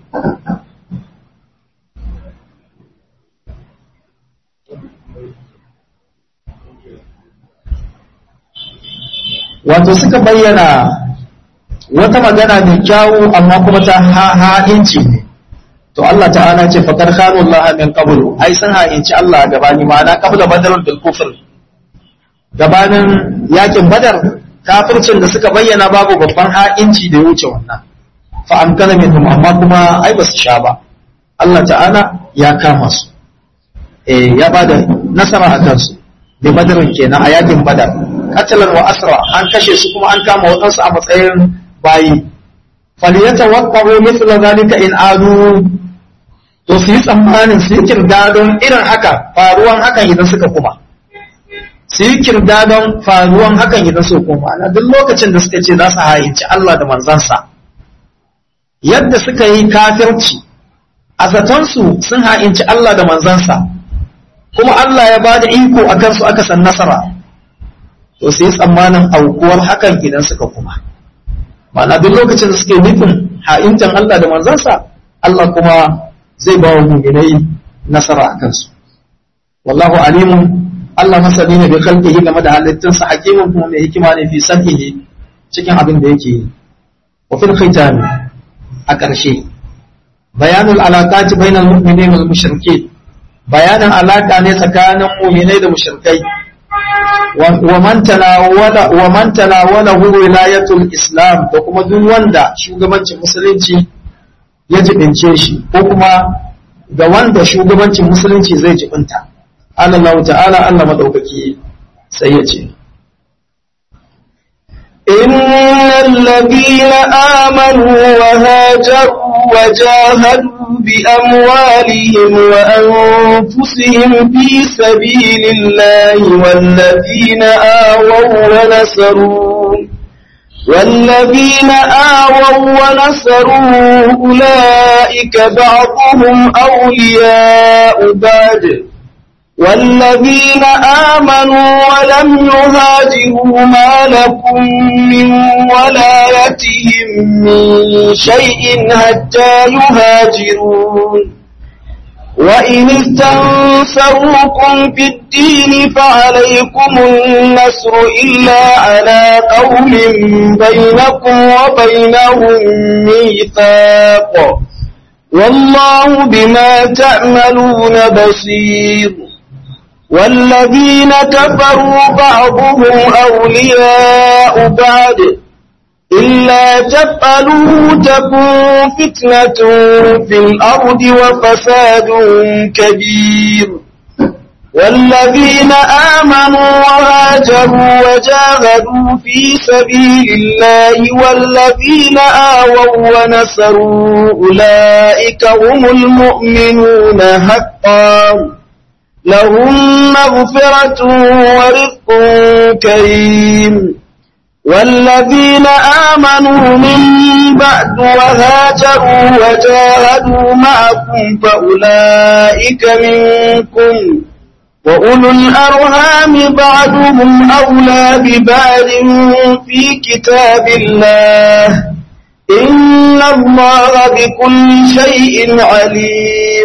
wato suka bayyana wata magana mai kyawu amma kuma ta ha'inci ne to Allah ta'ala ce faqad khanu Allah min qablu ai sun ha'inci Allah gabani ma'ana qabla badr bil kufr gabanin yakin badar kafircin da suka bayyana babu babban ha'inci da ya wuce wannan fa amkana minhum amma kuma ai basu sha ba Allah ta'ala ya kama su ya bada nasara a kansu da badarin kenan a yakin badar qatalan wa asra an kashe su kuma an kama wadansu a matsayin bayi falyatawaqqa'u mithla zalika in adu to su yi tsammanin su yi kirdadon irin haka faruwan hakan idan suka kuma su yi kirdadon faruwan hakan idan suka kuma na duk lokacin da suka ce za su hayinci Allah da manzansa yadda suka yi kafirci a zatonsu sun ha'inci Allah da manzansa kuma Allah ya ba da iko a kansu aka san nasara to sai tsammanin aukuwar hakan idan suka kuma ma'ana duk lokacin da suke nufin ha'intan Allah da manzansa Allah kuma zai ba wa mu'minai nasara a kansu wallahu alimun Allah masani ne bi khalqihi game da halittunsa hakimin kuma mai hikima ne fi san'ihi cikin abin da yake yi wa fil khitam a ƙarshe bayanul alaqati bainal mu'minin wal mushrikeen bayanin alaka ne tsakanin mu'minai da mushrikai wa man tanawala wilayatul islam da kuma duk wanda shugabancin musulunci ya jibince shi ko kuma ga wanda shugabancin musulunci zai jibinta Allah ta'ala Allah madaukaki sai ya ce innal ladina amanu wa hajaru wa jahadu بأموالهم وأنفسهم في سبيل الله والذين آووا ونصروا أولئك بعضهم أولياء بعض والذين آمنوا ولم يهاجروا ما لكم من ولايتهم من شيء حتى يهاجرون وإن استنصروكم في الدين فعليكم النصر إلا على قوم بينكم وبينهم ميثاق والله بما تعملون بصير والذين كفروا بعضهم أولياء بعض إلا تفعلوا تكن فتنة في الأرض وفساد كبير والذين آمنوا وهاجروا وجاهدوا في سبيل الله والذين آووا ونصروا أولئك هم المؤمنون حقا لهم مغفرة ورزق كريم والذين آمنوا من بعد وهاجروا وجاهدوا معكم فأولئك منكم وأولو الأرحام بعضهم أولى ببعض في كتاب الله إن الله بكل شيء عليم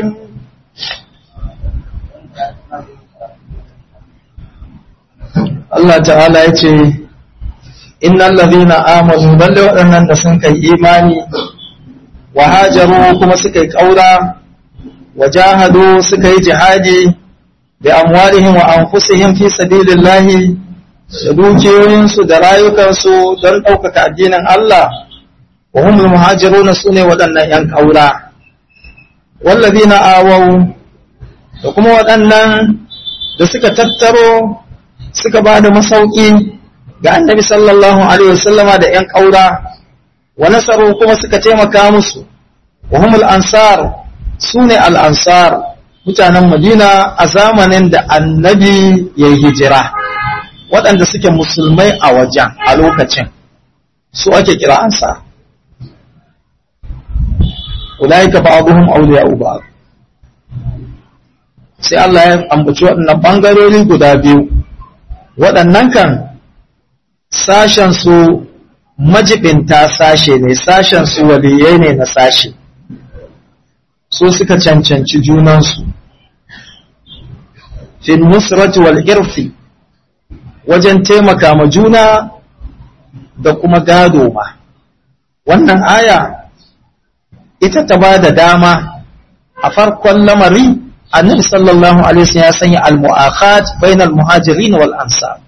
Allah ta'ala ya ce innal ladhina amanu lalle waɗannan da sun kai imani wa hajaru kuma suka yi kaura wa jahadu suka yi jihadi bi amwalihim wa anfusihim fi sabilillahi, da dukiyoyinsu da rayukansu don ɗaukaka addinin Allah, wa humul muhajiruna sune waɗannan ‘yan ƙaura, wallazina awau, da kuma waɗannan da suka tattaro suka ba da masauki ga annabi sallallahu alaihi wasallama da ‘yan ƙaura, wa nasaru kuma suka taimaka musu, wa humul ansar sune al'ansar, mutanen Madina a zamanin da annabi ya yi hijira, waɗanda suke musulmai a wajen a lokacin, su ake kira ansar. Ulaika ba'dhum awliya'u ba'd. Sai Allah ya ambaci waɗannan bangarori guda biyu. Waɗannan kan sashen su majibinta sashe ne, sashen su waliyai ne na sashe. Su suka cancanci junansu. Fi nusrati wal irfi, wajen taimaka ma juna da kuma gado ma. Wannan aya ita ta ba da dama a farkon lamari annabi sallallahu alaihi wasallam ya sanya al-mu'akhat bainal muhajirin wal ansar,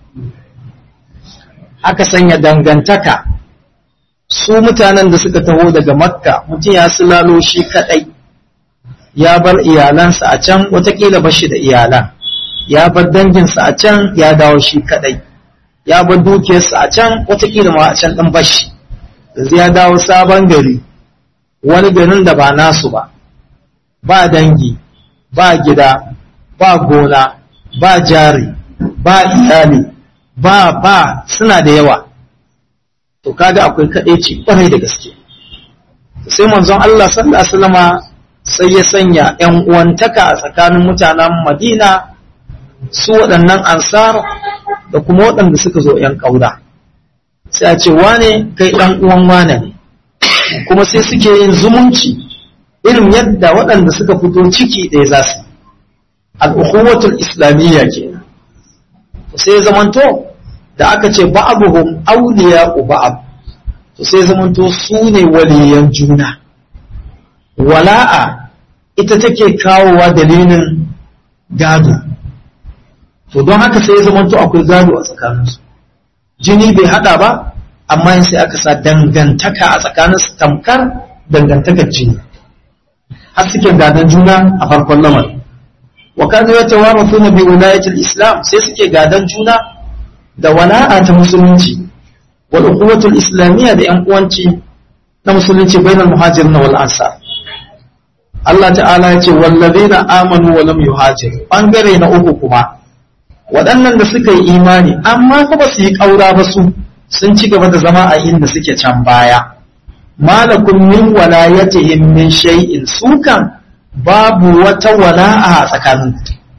aka sanya dangantaka. Su mutanen da suka taho daga makka, mutum ya sulalo shi kadai, ya bar iyalansa a can, watakila bashi da iyalan, ya bar danginsa a can, ya dawo shi kadai, ya bar dukiyarsa a can, watakila ma a can ɗin bashi, yanzu ya dawo sabon gari, wani garin da ba nasu ba, ba dangi, ba gida, ba gona, ba jari, ba iyali, ba suna da yawa. To kaga akwai kadaici kwarai da gaske. Sai manzon Allah sallallahu alaihi wasallama sai ya sanya ƴan uwantaka a tsakanin mutanen Madina, su waɗannan ansar da kuma waɗanda suka zo ƴan ƙaura. Sai a ce wane kai ɗan uwan wane ne, kuma sai suke yin zumunci irin yadda waɗanda suka fito ciki ɗaya za su. Al-ukhuwatul islamiyya kenan. Sai zamanto da aka ce ba'abuhum awliya'u ba'ab, to sai zamanto su ne waliyan juna. Wala'a ita take kawowa dalilin gado, to don haka sai zamanto akwai gado a tsakaninsu. Jini bai hada ba, amma yin sai aka sa dangantaka a tsakaninsu tamkar dangantakar jini, har suke gadon juna a farkon lamarin. Wa kanu yatawarithuna bi wilayatil islam, sai suke gadon juna da wala'a ta musulunci, wal ukhuwatul islamiyya da yan uwanci na musulunci bainal muhajirin wal ansar. Allah ta'ala ya ce wallazina amanu wa lam yuhajir, bangare na uku kuma waɗannan da suka yi imani amma fa ba su yi ƙaura ba, su sun ci gaba da zama a inda suke can baya. Malakum min walayatihim min shay'in, sukan babu wata wala'a a tsakanin.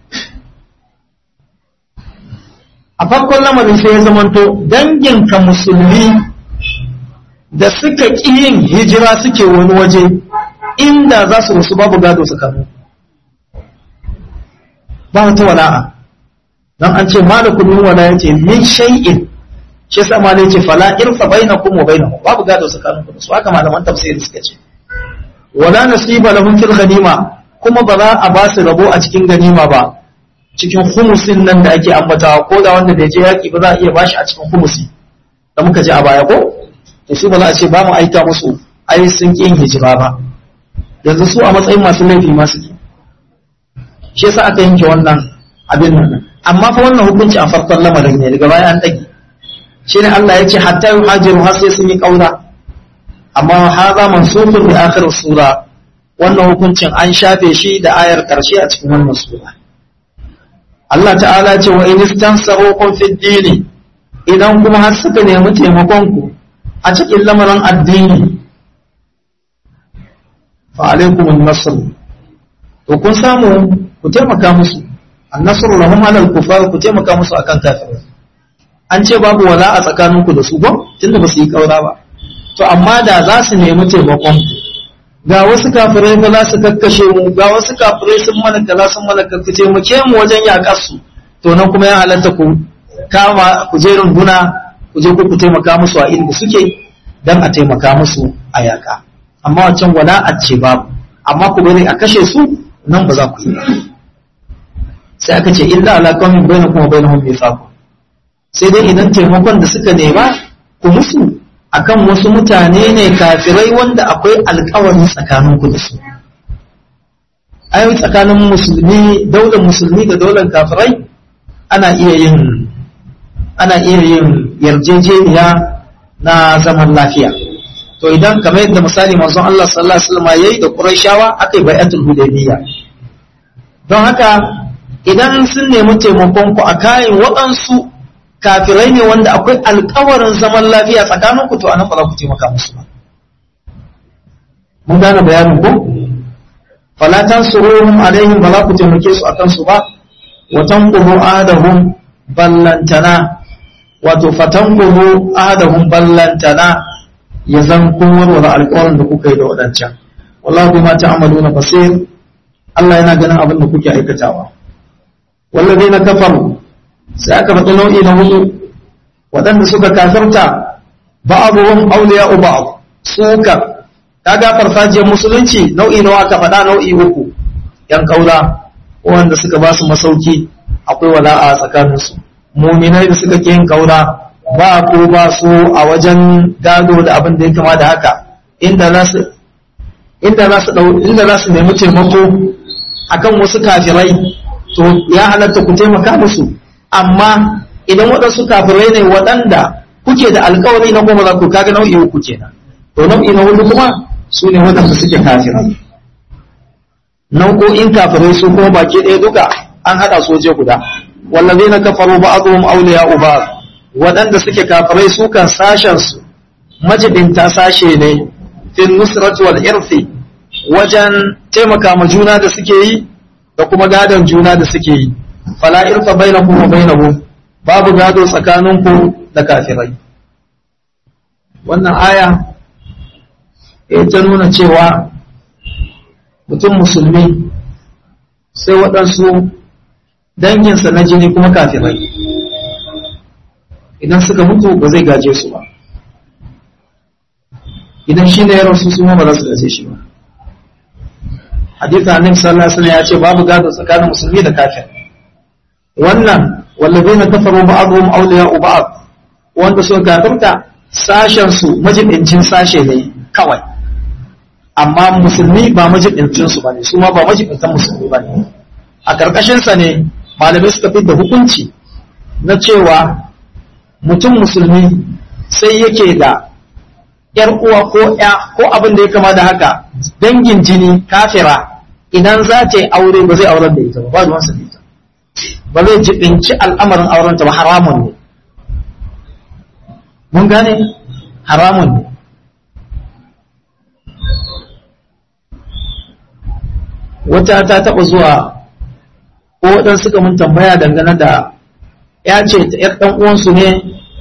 A farkon lamarin sai ya zamanto danginka musulmi da suka ƙi yin hijira suke wani waje, inda za su rasu babu gado tsakanin, ba wata wala'a. Dan an ce malakum min walayatihim min shay'in, shi yasa malai ce fala irfa bainakum wa bainahum, babu gado tsakanin ku. Su haka malaman tafsiri suka ce wala nasiba lahum fil ghanima, kuma ba za a ba su rabo a cikin ganima ba, cikin khumusin nan da ake ambatawa, ko da wanda bai je yaki ba za a iya bashi a cikin khumusi da muka ji a baya ko. To su ba za a ce ba mu aika musu ai sun ƙi yin hijira ba, yanzu su a matsayin masu laifi ma suke. Shi yasa aka yanke wannan abin nan, amma fa wannan hukunci a farkon lamarin ne, daga baya an dage. Shine Allah ya ce hatta yuhajiru, har sai sun yi kaura. Amma haza mansukun bi akhir sura, wannan hukuncin an shafe shi da ayar karshe a cikin wannan sura. Allah ta'ala ce wa in istansarukum fid dini, idan kuma har suka nemi taimakon ku a cikin lamarin addini, fa alaikum an-nasr, to kun samu ku taimaka musu. An-nasr lahum 'ala al-kufar, ku taimaka musu akan kafirai. An ce babu wala a tsakaninku da su ba, tunda ba su yi kaura ba. To amma da za su nemi taimakon ku, ga wasu kafirai ba za su kakkashe mu, ga wasu kafirai sun mana kaza sun mana kakkace, taimake mu wajen yakar su, to nan kuma ya halatta ku kama ku je runguna, ku je ku taimaka musu a inda suke, dan a taimaka musu a yaka. Amma wancan wala a ce babu, amma ku bari a kashe su, nan ba za ku yi. sai aka ce illa ala qaumin bainakum wa bainahum mithaq, sai dai idan taimakon da suka nema ku musu akan wasu mutane ne kafirai wanda akwai alƙawari tsakanin ku da su. Ai tsakanin musulmi, daular musulmi da daular kafirai ana iya yin yarjejeniya na zaman lafiya. To idan kamar yadda misali manzon Allah sallallahu alaihi wasallam yayi da Qurayshawa akai bai'atul Hudaybiyya. Don haka idan sun nemi taimakon ku a kayan waɗansu kafirai ne wanda akwai alƙawarin zaman lafiya tsakanin ku, to anan ba za ku taimaka musu ba. Mun gane bayanin ku? Fala tansuruhum alaihim, ba za ku taimake su akan su ba. Wa tanqudu ahadahum ballantana, wato fatanqudu ahadahum ballantana ya zan kun warware alƙawarin da kuka yi da waɗancan. Wallahu bima ta'maluna basir, Allah yana ganin abin da kuke aikatawa. Wallazina kafaru, sai aka faɗi nau'i na hudu, waɗanda suka kafirta ba'dhum awliya'u ba'd, suka kaga farfajiyar musulunci nau'i nawa aka faɗa? Nau'i uku. Yan kaula wanda suka ba su masauki, akwai wala'a tsakaninsu. Muminai da suka ke yin kaula, ba ko ba su a wajen gado da abin da ya kama da haka, inda za su nemi taimako akan wasu kafirai, to ya halatta ku taimaka musu. Amma idan waɗansu kafirai ne waɗanda kuke da alkawari na goma za ku, kaga nau'i uku kenan. To nau'i na hudu kuma su ne waɗanda suke kafirai. Nau'o'in kafirai su kuma baki ɗaya duka an haɗa soje guda. Wallazina kafaru ba'dhum awliya'u ba'd, waɗanda suke kafirai su kan sashen su majibinta sashe ne fil nusrati wal irfi, wajen taimaka ma juna da suke yi da kuma gadon juna da suke yi. Fala irfa bainakum wa bainahum, babu gado tsakaninku da kafirai. Wannan aya ta nuna cewa mutum musulmi sai waɗansu danginsa na jini kuma kafirai, idan suka mutu ba zai gaje su ba, idan shi ne ya rasu su ma ba za su gaje shi ba. Haditha annabi sallallahu alaihi wasallam ya ce babu gado tsakanin musulmi da kafir. Wannan wallazina kafaru ba'dhum awliya'u ba'd, wanda suka kafirta sashen su majibincin sashe ne kawai, amma musulmi ba majibincin su bane, su ma ba majibintan musulmi bane. A karkashin sa ne malamai suka fi da hukunci na cewa mutum musulmi sai yake da ‘yar uwa ko ‘ya ko abin da ya kama da haka, dangin jini kafira, idan za ta yi aure ba zai auren da ita ba, ba ruwansa da ita, ba zai jibinci al'amarin aurenta ba, haramun ne. Mun gane? Haramun ne. Wata ta taɓa zuwa ko waɗansu suka mun tambaya dangane da ya ce ta ‘yar ɗan uwansu ne,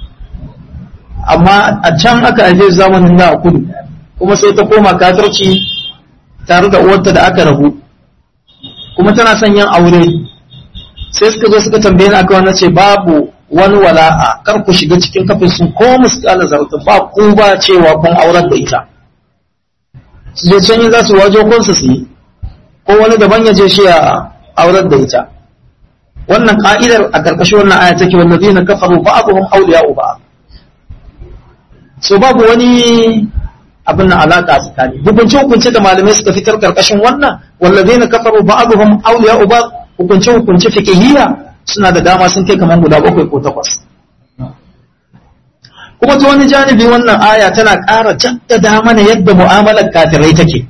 amma a can aka aje zamanin da a kudu, kuma sai ta koma kafirci tare da uwarta da aka rabu, kuma tana son yin aure. Sai suka zo suka tambaye ni aka wannan ce babu wani wala'a, kar ku shiga cikin kafin sun ko muskala zarta, ba ku ba cewa kun aurar da ita. Su je can yi za su wajo kunsu su yi, ko wani daban ya je shi a aurar da ita. Wannan ka'idar a ƙarƙashin wannan aya take, wallazina kafaru ba'dhum awliya'u ba'd. So babu wani abin na alaka tsakani. Hukunce da malamai suka fitar ƙarƙashin wannan, wallazina kafaru ba'dhum awliya'u ba'd, hukunce fiqhiyya suna da dama, sun kai kamar guda 7 ko 8. Kuma ta wani janibi wannan aya tana ƙara jaddada mana yadda mu'amalar kafirai take.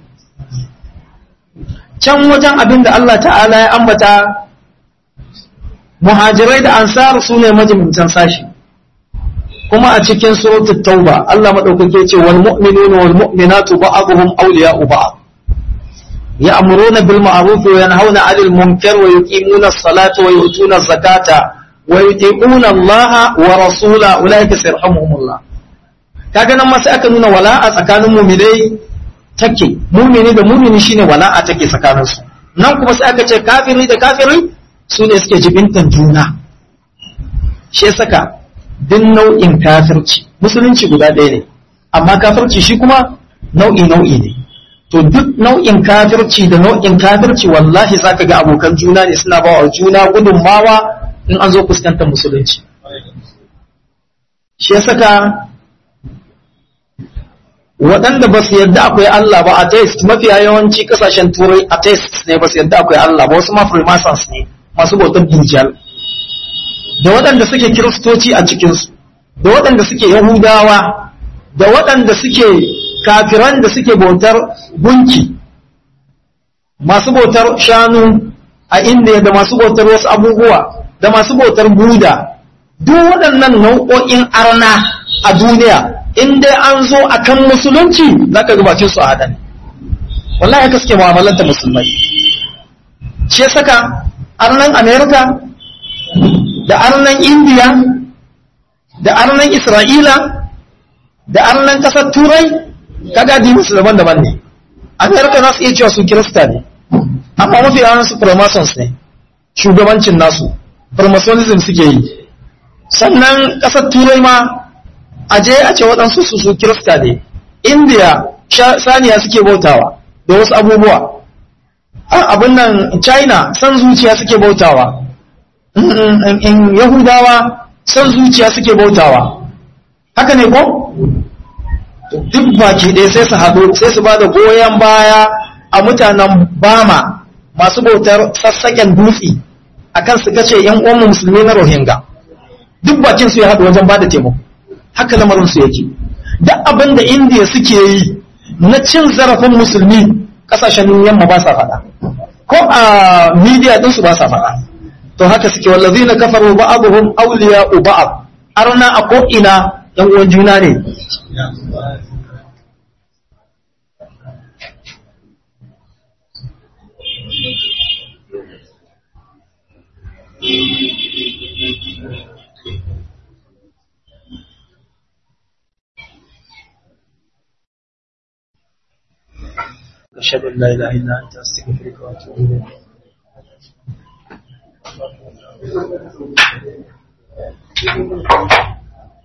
Can wajen abin da Allah ta'ala ya ambata, muhajirai da ansar su ne majibintan sashi. Kuma a cikin suratul tauba Allah madaukake ce wal mu'minuna wal mu'minatu ba'dhum awliya'u ba'd, ya'muruna bil ma'ruf wa yanhauna 'anil munkar wa yuqimuna as-salata wa yu'tuna az-zakata wa yuti'una Allah wa rasulahu ulaika sayarhamuhumullah. Kaga nan ma sai aka nuna wala'a tsakanin mu'minai take, mu'mini da mu'mini shine wala'a take tsakanin su. Nan kuma sai aka ce kafiri da kafiri su ne suke jibintan juna. Shi saka duk nau'in kafirci, musulunci guda ɗaya ne, amma kafirci shi kuma nau'i ne. to duk nau'in kafirci da nau'in kafirci wallahi zaka ga abokan juna ne suna ba wa juna gudunmawa in an zo fuskantar musulunci. Shi ya saka waɗanda ba su yarda akwai Allah ba, atheist, mafiya yawanci ƙasashen turai atheist ne, ba su yarda akwai Allah ba, wasu ma freemasons ne masu bautar dujjal, da waɗanda suke kiristoci a cikinsu, da waɗanda suke yahudawa, da waɗanda suke kafiran da suke bautar gunki, masu bautar shanu a Indiya, da masu bautar wasu abubuwa, da masu bautar Buda, duk waɗannan nau'o'in arna a duniya in dai an zo akan musulunci zaka ga bakin su a haɗa ne, wallahi haka suke mu'amalanta musulmai. Ce saka arnan Amerika da arnan Indiya da arnan Isra'ila da arnan ƙasar Turai kaga addinin su daban-daban ne. Amerika za su iya cewa su Kirista ne, amma mafi yawan su Freemasons ne, shugabancin nasu Freemasonism suke yi. Sannan ƙasar Turai ma aje a ce waɗansu su Kirista ne. India saniya suke bautawa da wasu abubuwa. Abin nan China san zuciya suke bautawa. In Yahudawa san zuciya suke bautawa. Haka ne ko? Duk baki ɗaya sai su haɗu sai su ba da goyon baya a mutanen Bama masu bautar sassaƙen dutse akan su kace ‘yan uwan musulmi na Rohingya. Duk bakin su ya haɗu wajen ba da taimako. Haka lamarin su yake. Duk abin da Indiya suke yi na cin zarafin musulmi kasashen yamma ba sa faɗa, ko a media din su ba sa faɗa. To haka suke, wallazina kafaru ba'dhum awliya'u ba'd, arna a ko ina yan uwan juna ne. أشهد أن لا إله إلا أنت أستغفرك وأتوب إليك.